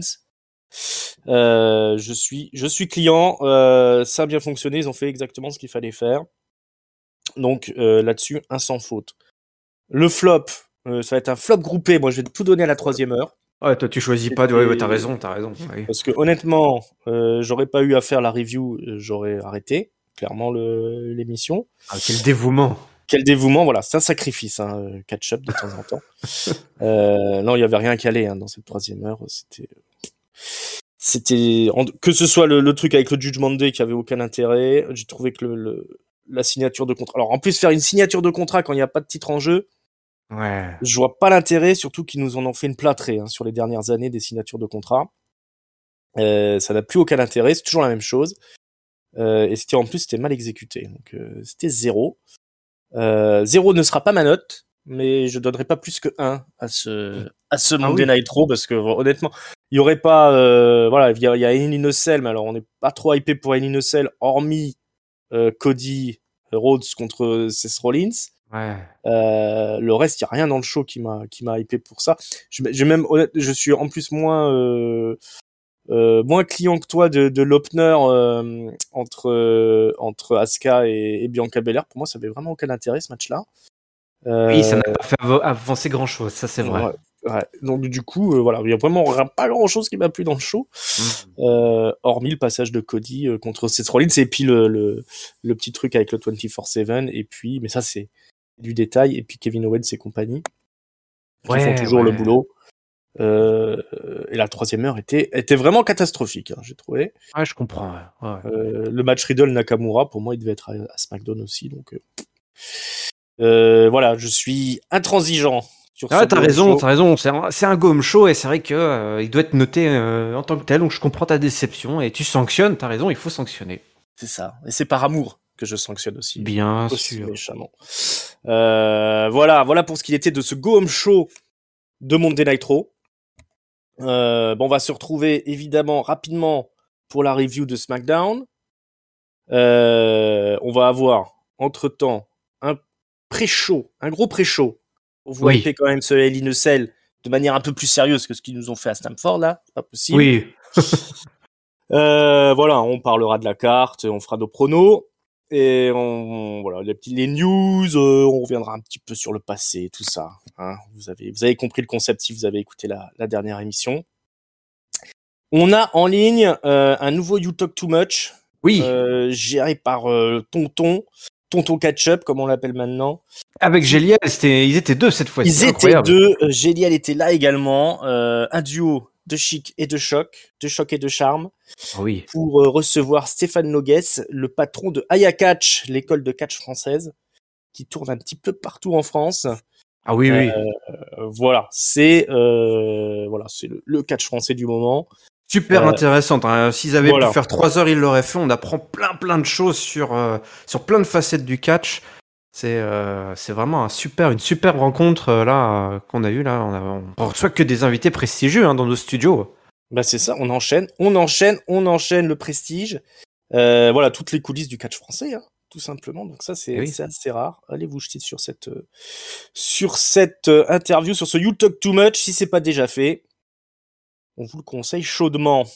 Euh, je suis, je suis client. Euh, ça a bien fonctionné. Ils ont fait exactement ce qu'il fallait faire. Donc euh, là-dessus, un sans faute. Le flop, euh, ça va être un flop groupé. Moi, je vais tout donner à la troisième heure. Ouais, toi, tu choisis pas. de- Ouais, ouais, t'as raison, t'as raison. Ouais. Parce que honnêtement, euh, j'aurais pas eu à faire la review, euh, j'aurais arrêté clairement le, l'émission. Ah, quel dévouement. Quel dévouement, voilà, c'est un sacrifice, hein, euh, catch-up de temps en temps. Euh, non, il y avait rien qu'à aller hein, dans cette troisième heure. C'était, c'était en- que ce soit le, le truc avec le Judgment Day qui avait aucun intérêt. J'ai trouvé que le, le- la signature de contrat. Alors en plus faire une signature de contrat quand il n'y a pas de titre en jeu, Ouais. je vois pas l'intérêt, surtout qu'ils nous en ont fait une plâtrée hein, sur les dernières années des signatures de contrat. Euh, ça n'a plus aucun intérêt, c'est toujours la même chose. Euh, et c'était en plus c'était mal exécuté, donc euh, c'était zéro. Euh, zéro ne sera pas ma note, mais je donnerai pas plus que un à ce à ce Ah Monday oui. Night Raw parce que honnêtement, il y aurait pas euh, voilà, il y a, il y a Hell in a Cell, mais alors on n'est pas trop hypé pour Hell in a Cell, hormis euh, Cody Rhodes contre Seth Rollins. Ouais. Euh, le reste, il y a rien dans le show qui m'a qui m'a hypé pour ça. Je, je même honnête, je suis en plus moins euh, euh, moins client que toi de, de l'opener euh, entre euh, entre Asuka et, et Bianca Belair. Pour moi, ça avait vraiment aucun intérêt ce match-là. Euh, Oui, ça n'a pas fait av- avancer grand chose, ça c'est vrai. ouais, ouais. Donc du coup, euh, voilà, il y a vraiment pas grand-chose qui m'a plu dans le show, Mm. euh, hormis le passage de Cody euh, contre Seth Rollins et puis le, le le petit truc avec le vingt-quatre sept et puis, mais ça c'est du détail, et puis Kevin Owens et compagnie qui Ouais, font toujours le ouais. boulot. Euh, et la troisième heure était était vraiment catastrophique, hein, j'ai trouvé. Ouais, je comprends. Ouais. Ouais. Euh, le match Riddle Nakamura, pour moi, il devait être à, à SmackDown aussi. Donc, euh, euh, voilà, je suis intransigeant sur Ah, ce t'as Go Home raison, Show. t'as raison. C'est un, c'est un go home show et c'est vrai que euh, il doit être noté euh, en tant que tel. Donc je comprends ta déception et tu sanctionnes. T'as raison, il faut sanctionner. C'est ça. Et c'est par amour que je sanctionne aussi. Bien Aussi sûr. méchamment. Euh, voilà, voilà pour ce qu'il était de ce Go Home Show de Monday Nitro. Euh, bon, on va se retrouver évidemment rapidement pour la review de SmackDown. Euh, on va avoir entre-temps un pré-show, un gros pré-show pour vous Oui. hyper quand même ce Hell in a Cell de manière un peu plus sérieuse que ce qu'ils nous ont fait à Stamford là, c'est pas possible. Oui. euh, voilà, on parlera de la carte, on fera nos pronos et on voilà les petits les news, euh, on reviendra un petit peu sur le passé, tout ça. Hein. Vous avez vous avez compris le concept si vous avez écouté la, la dernière émission. On a en ligne euh, un nouveau You Talk Too Much. Oui. Euh, géré par euh, Tonton, Tonton Ketchup, comme on l'appelle maintenant. Avec Géliel, c'était, ils étaient deux cette fois-ci. Ils étaient incroyable. deux. Euh, Géliel était là également. Euh, un duo de chic et de choc, de choc et de charme. Oh oui. Pour euh, recevoir Stéphane Nogues, le patron de Aya Catch, l'école de catch française, qui tourne un petit peu partout en France. Ah oui, euh, oui. Euh, voilà, c'est euh, voilà, c'est le, le catch français du moment. Super Euh, intéressante. Hein. S'ils avaient voilà. pu faire trois heures, ils l'auraient fait. On apprend plein, plein de choses sur, euh, sur plein de facettes du catch. C'est, euh, c'est vraiment un super, une super rencontre euh, là euh, qu'on a eue là. On, a, on reçoit que des invités prestigieux hein, dans nos studios. Bah c'est ça, on enchaîne, on enchaîne, on enchaîne le prestige. Euh, voilà, toutes les coulisses du catch français, hein, tout simplement. Donc ça, c'est, Oui. c'est assez rare. Allez vous jeter sur cette, euh, sur cette euh, interview, sur ce You Talk Too Much, si c'est pas déjà fait. On vous le conseille chaudement.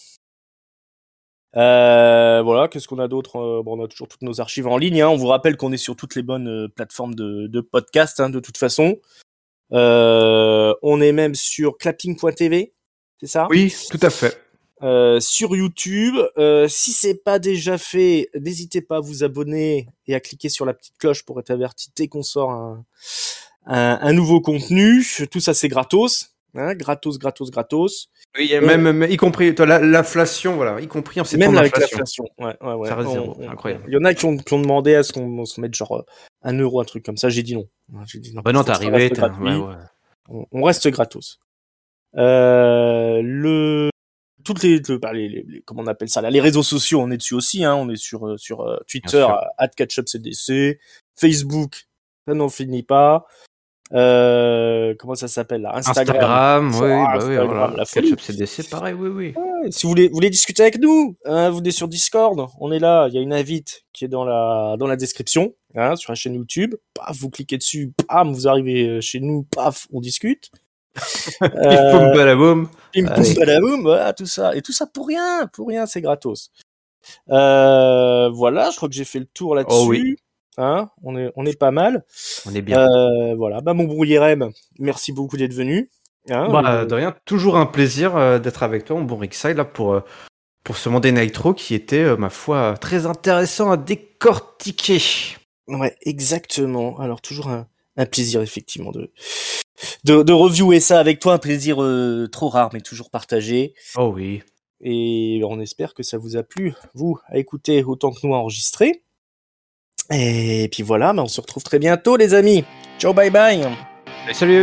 Euh, voilà, qu'est-ce qu'on a d'autre euh, bon, on a toujours toutes nos archives en ligne. Hein. On vous rappelle qu'on est sur toutes les bonnes euh, plateformes de, de podcast, hein, de toute façon. Euh, on est même sur clapping point t v, c'est ça ? Oui, tout à fait. Euh, sur YouTube, euh, si c'est pas déjà fait, n'hésitez pas à vous abonner et à cliquer sur la petite cloche pour être averti dès qu'on sort un, un, un nouveau contenu. Tout ça c'est gratos, hein, gratos, gratos, gratos. Oui, et même, même, y compris toi, la, l'inflation, voilà, y compris en ces temps Même avec d'inflation. l'inflation, ouais, ouais, ouais. Ça reste On- zéro, on- c'est incroyable. Il y en a qui ont, qui ont demandé à ce qu'on se mette genre un euro, un truc comme ça. J'ai dit non. J'ai dit non. Bah non, Faut t'es que ça arrivé, reste t'es... gratuit. Ouais, ouais. On, on reste gratos. Euh, le toutes les, le, bah, les, les, les comment on appelle ça là, les réseaux sociaux, on est dessus aussi, hein, on est sur euh, sur euh, Twitter arobase catchupcdc, Facebook, ça n'en finit pas. Euh, comment ça s'appelle là, Instagram, Instagram, oui, oh, bah Instagram, oui, voilà. la folie. Ketchup C D C, pareil, oui, oui. Ouais, si vous voulez, vous voulez discuter avec nous, hein, vous venez sur Discord, on est là, il y a une invite qui est dans la dans la description, hein, sur la chaîne YouTube. Paf, vous cliquez dessus, pam, vous arrivez chez nous, paf, on discute. Pif poum balaboum. Pim poum badaboum, voilà, tout ça. Et tout ça pour rien, pour rien, c'est gratos. Euh, voilà, je crois que j'ai fait le tour là-dessus. Oh oui. Hein, on est, on est pas mal. On est bien. Euh, voilà, bah mon brouillérem, merci beaucoup d'être venu. Hein, bah, le... de rien, toujours un plaisir euh, d'être avec toi, mon bon Rickside, là, pour, euh, pour ce Monday Nitro qui était, euh, ma foi, très intéressant à décortiquer. Ouais, exactement. Alors, toujours un, un plaisir, effectivement, de, de, de reviewer ça avec toi. Un plaisir euh, trop rare, mais toujours partagé. Oh oui. Et on espère que ça vous a plu, vous, à écouter autant que nous à enregistrer. Et puis voilà, bah on se retrouve très bientôt, les amis. Ciao, bye bye. Et salut.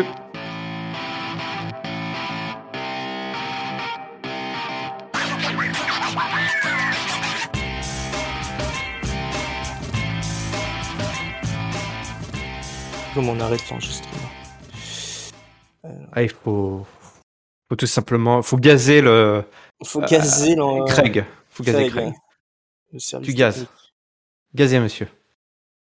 Comment on arrête l'enregistrement? Euh... Ah, il faut... faut tout simplement... faut gazer le... Faut gazer euh... le... Craig. Faut gazer Craig. Craig. Le service tu gazes. technique. Gazier, monsieur.